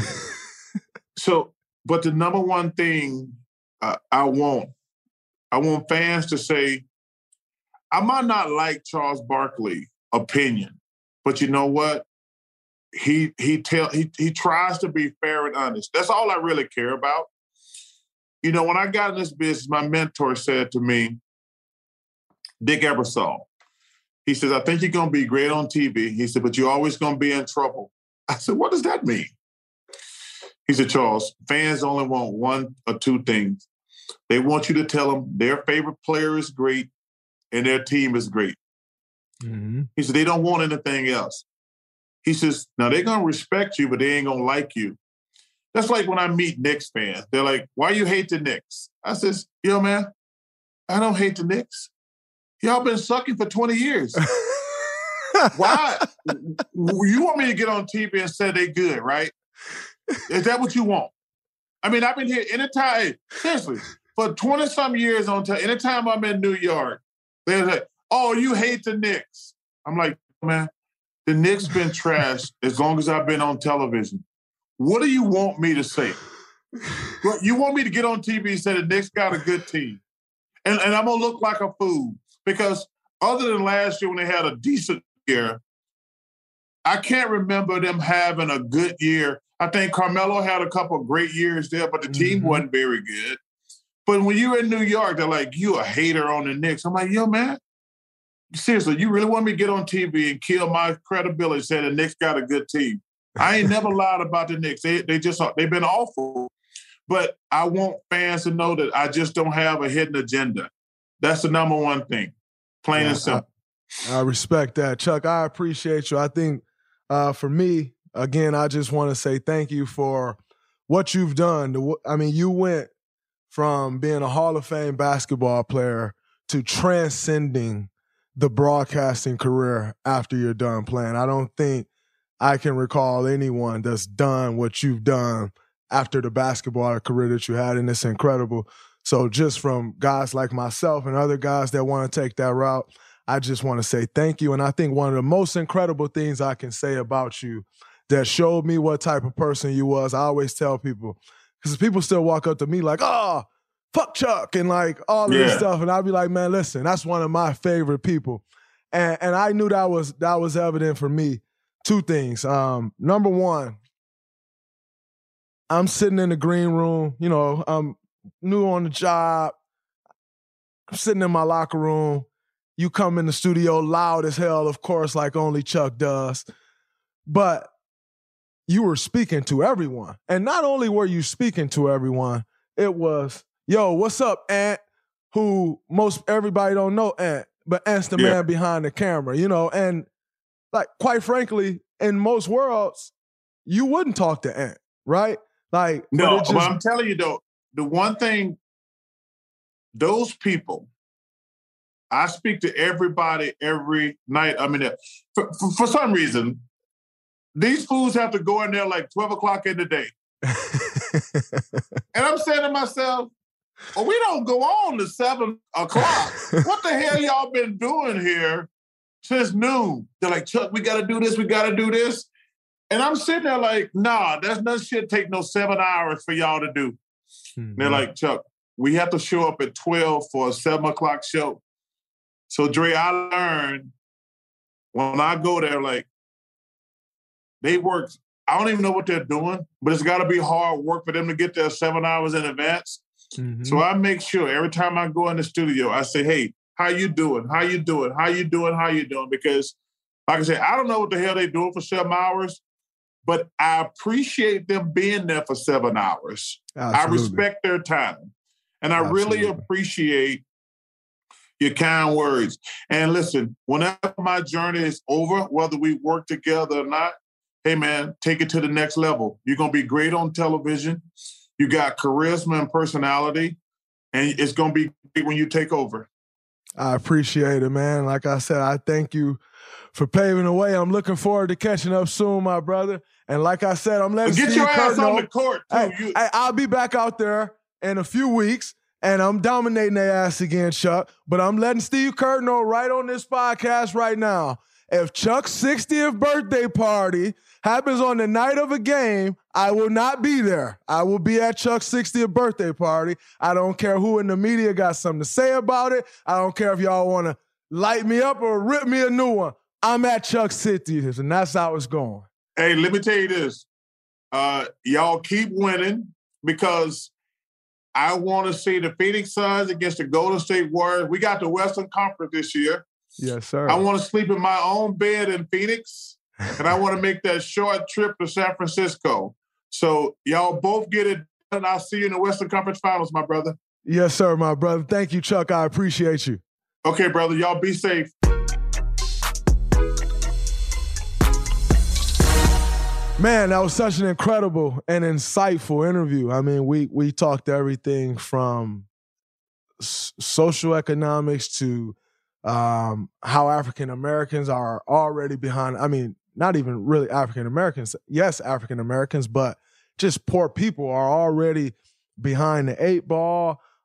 But the number one thing I want fans to say, I might not like Charles Barkley's opinion, but you know what? He tries to be fair and honest. That's all I really care about. When I got in this business, my mentor said to me, Dick Ebersol, he says, I think you're going to be great on TV. He said, but you're always going to be in trouble. I said, what does that mean? He said, Charles, fans only want one or two things. They want you to tell them their favorite player is great and their team is great. Mm-hmm. He said, they don't want anything else. He says, now they're going to respect you, but they ain't going to like you. That's like when I meet Knicks fans. They're like, why you hate the Knicks? I says, man, I don't hate the Knicks. Y'all been sucking for 20 years. Why? You want me to get on TV and say they good, right? Is that what you want? I mean, I've been here anytime, seriously, for 20-some years on time. Anytime I'm in New York, they're like, oh, you hate the Knicks. I'm like, man, the Knicks been trashed as long as I've been on television. What do you want me to say? You want me to get on TV and say the Knicks got a good team? And I'm going to look like a fool because other than last year when they had a decent year, I can't remember them having a good year. I think Carmelo had a couple of great years there, but the team wasn't very good. But when you're in New York, they're like, you a hater on the Knicks. I'm like, yo, man, seriously, you really want me to get on TV and kill my credibility saying the Knicks got a good team? I ain't never lied about the Knicks. They've been awful. But I want fans to know that I just don't have a hidden agenda. That's the number one thing, plain and simple. I respect that. Chuck, I appreciate you. I think for me, again, I just want to say thank you for what you've done. I mean, you went from being a Hall of Fame basketball player to transcending the broadcasting career after you're done playing. I don't think I can recall anyone that's done what you've done after the basketball career that you had, and it's incredible. So just from guys like myself and other guys that want to take that route, I just want to say thank you. And I think one of the most incredible things I can say about you that showed me what type of person you was, I always tell people, because people still walk up to me like, oh, fuck Chuck, and like all of this stuff. And I'd be like, man, listen, that's one of my favorite people. And I knew that was evident for me. Two things. Number one, I'm sitting in the green room, you know, I'm new on the job. I'm sitting in my locker room. You come in the studio loud as hell, of course, like only Chuck does. But you were speaking to everyone. And not only were you speaking to everyone, it was, yo, what's up, Ant? Who most everybody don't know Ant, but Ant's the man behind the camera, you know? And like, quite frankly, in most worlds, you wouldn't talk to Ant, right? Like, no, but I'm telling you though, the one thing, those people, I speak to everybody every night. I mean, for some reason, these fools have to go in there like 12 o'clock in the day. And I'm saying to myself, well, we don't go on to 7 o'clock. What the hell y'all been doing here since noon? They're like, Chuck, we got to do this. We got to do this. And I'm sitting there like, nah, that's no shit take no 7 hours for y'all to do. Mm-hmm. They're like, Chuck, we have to show up at 12 for a 7 o'clock show. So, Dre, I learned when I go there, like, they work, I don't even know what they're doing, but it's got to be hard work for them to get there 7 hours in advance. Mm-hmm. So I make sure every time I go in the studio, I say, hey, how you doing? How you doing? How you doing? How you doing? Because, like I said, I don't know what the hell they're doing for 7 hours, but I appreciate them being there for 7 hours. Absolutely. I respect their time. And I really appreciate your kind words. And listen, whenever my journey is over, whether we work together or not, hey, man, take it to the next level. You're going to be great on television. You got charisma and personality, and it's going to be great when you take over. I appreciate it, man. Like I said, I thank you for paving the way. I'm looking forward to catching up soon, my brother. And like I said, I'm letting Steve Kerr ass know. On the court, too. I'll be back out there in a few weeks, and I'm dominating their ass again, Chuck. But I'm letting Steve Kerr know right on this podcast right now, if Chuck's 60th birthday party happens on the night of a game, I will not be there. I will be at Chuck's 60th birthday party. I don't care who in the media got something to say about it. I don't care if y'all want to light me up or rip me a new one. I'm at Chuck's 60th, and that's how it's going. Hey, let me tell you this. Y'all keep winning because I want to see the Phoenix Suns against the Golden State Warriors. We got the Western Conference this year. Yes, sir. I want to sleep in my own bed in Phoenix, and I want to make that short trip to San Francisco. So y'all both get it done. I'll see you in the Western Conference Finals, my brother. Yes, sir, my brother. Thank you, Chuck. I appreciate you. Okay, brother. Y'all be safe. Man, that was such an incredible and insightful interview. I mean, we talked everything from social economics to how African Americans are already behind. I mean, not even really African Americans. Yes, African Americans, but just poor people are already behind the 8 ball.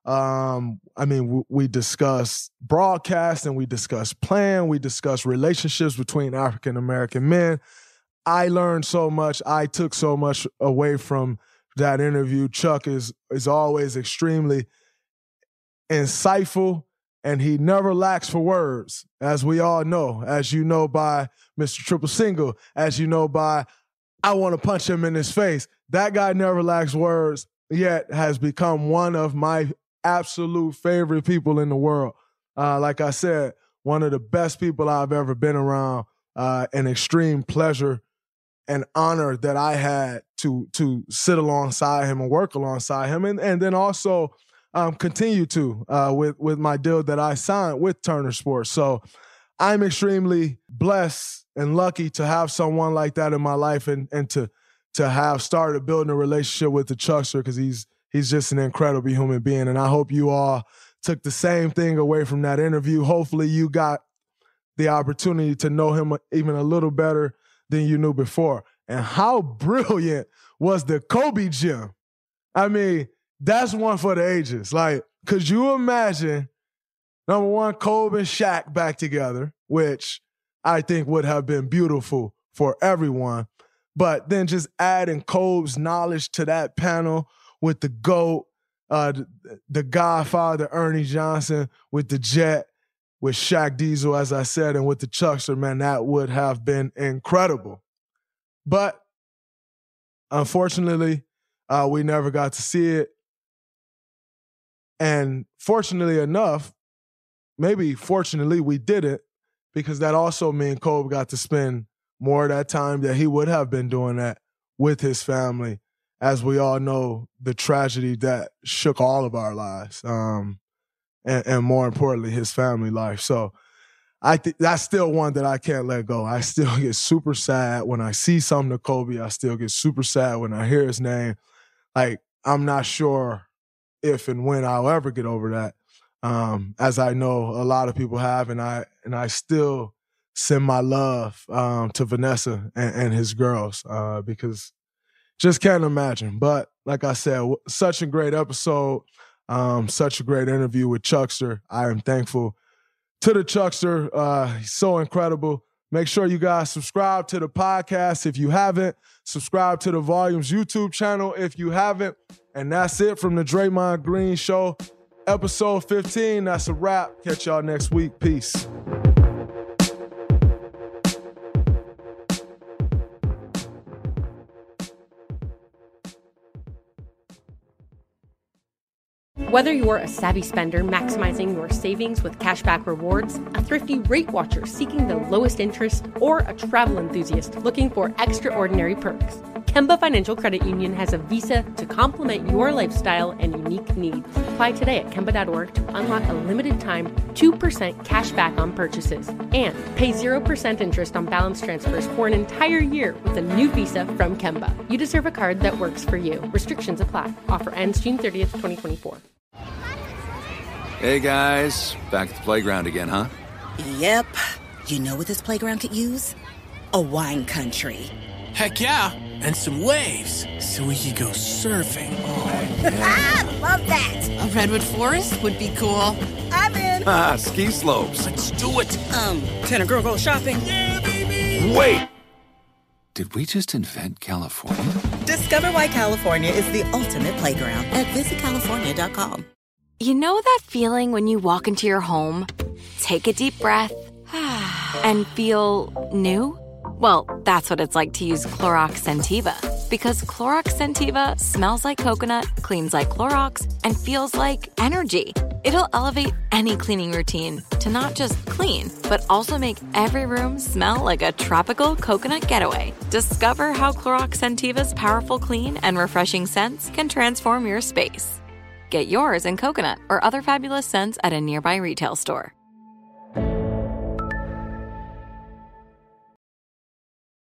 We discuss broadcast and we discuss playing. We discuss relationships between African-American men. I learned so much. I took so much away from that interview. Chuck is always extremely insightful, and he never lacks for words, as we all know, as you know by Mr. Triple Single, as you know by I want to punch him in his face. That guy never lacks words, yet has become one of my absolute favorite people in the world. Like I said, one of the best people I've ever been around, an extreme pleasure and honor that I had to sit alongside him and work alongside him, and then also continue to with my deal that I signed with Turner Sports. So I'm extremely blessed and lucky to have someone like that in my life, and to have started building a relationship with the Chuckster, because he's just an incredible human being. And I hope you all took the same thing away from that interview. Hopefully you got the opportunity to know him even a little better than you knew before. And how brilliant was the Kobe gym? I mean, that's one for the ages. Like, could you imagine, number one, Kobe and Shaq back together, which I think would have been beautiful for everyone. But then just adding Kobe's knowledge to that panel with the GOAT, the Godfather, Ernie Johnson, with the Jet, with Shaq Diesel, as I said, and with the Chuckster, man, that would have been incredible. But unfortunately, we never got to see it. And fortunately enough, maybe fortunately we didn't, because that also meant Kobe got to spend more of that time that he would have been doing that with his family, as we all know the tragedy that shook all of our lives, and more importantly, his family life. So I think that's still one that I can't let go. I still get super sad when I see something to Kobe. I still get super sad when I hear his name. Like, I'm not sure if and when I'll ever get over that, as I know a lot of people have, and I still send my love to Vanessa and his girls, because just can't imagine. But like I said, such a great episode, such a great interview with Chuckster. I am thankful to the Chuckster. He's so incredible. Make sure you guys subscribe to the podcast if you haven't. Subscribe to the Volumes YouTube channel if you haven't. And that's it from the Draymond Green Show, episode 15. That's a wrap. Catch y'all next week. Peace. Whether you're a savvy spender maximizing your savings with cashback rewards, a thrifty rate watcher seeking the lowest interest, or a travel enthusiast looking for extraordinary perks, Kemba Financial Credit Union has a visa to complement your lifestyle and unique needs. Apply today at Kemba.org to unlock a limited time 2% cash back on purchases, and pay 0% interest on balance transfers for an entire year with a new visa from Kemba. You deserve a card that works for you. Restrictions apply. Offer ends June 30th, 2024. Hey guys, back at the playground again, huh? Yep. You know what this playground could use? A wine country. Heck yeah, and some waves so we could go surfing. Oh, yeah. Love that. A redwood forest would be cool. I'm in. Ski slopes. Let's do it. Can a girl go shopping? Yeah, baby. Wait. Did we just invent California? Discover why California is the ultimate playground at visitcalifornia.com. You know that feeling when you walk into your home, take a deep breath, and feel new? Well, that's what it's like to use Clorox Scentiva. Because Clorox Scentiva smells like coconut, cleans like Clorox, and feels like energy. It'll elevate any cleaning routine to not just clean, but also make every room smell like a tropical coconut getaway. Discover how Clorox Scentiva's powerful clean and refreshing scents can transform your space. Get yours in coconut or other fabulous scents at a nearby retail store.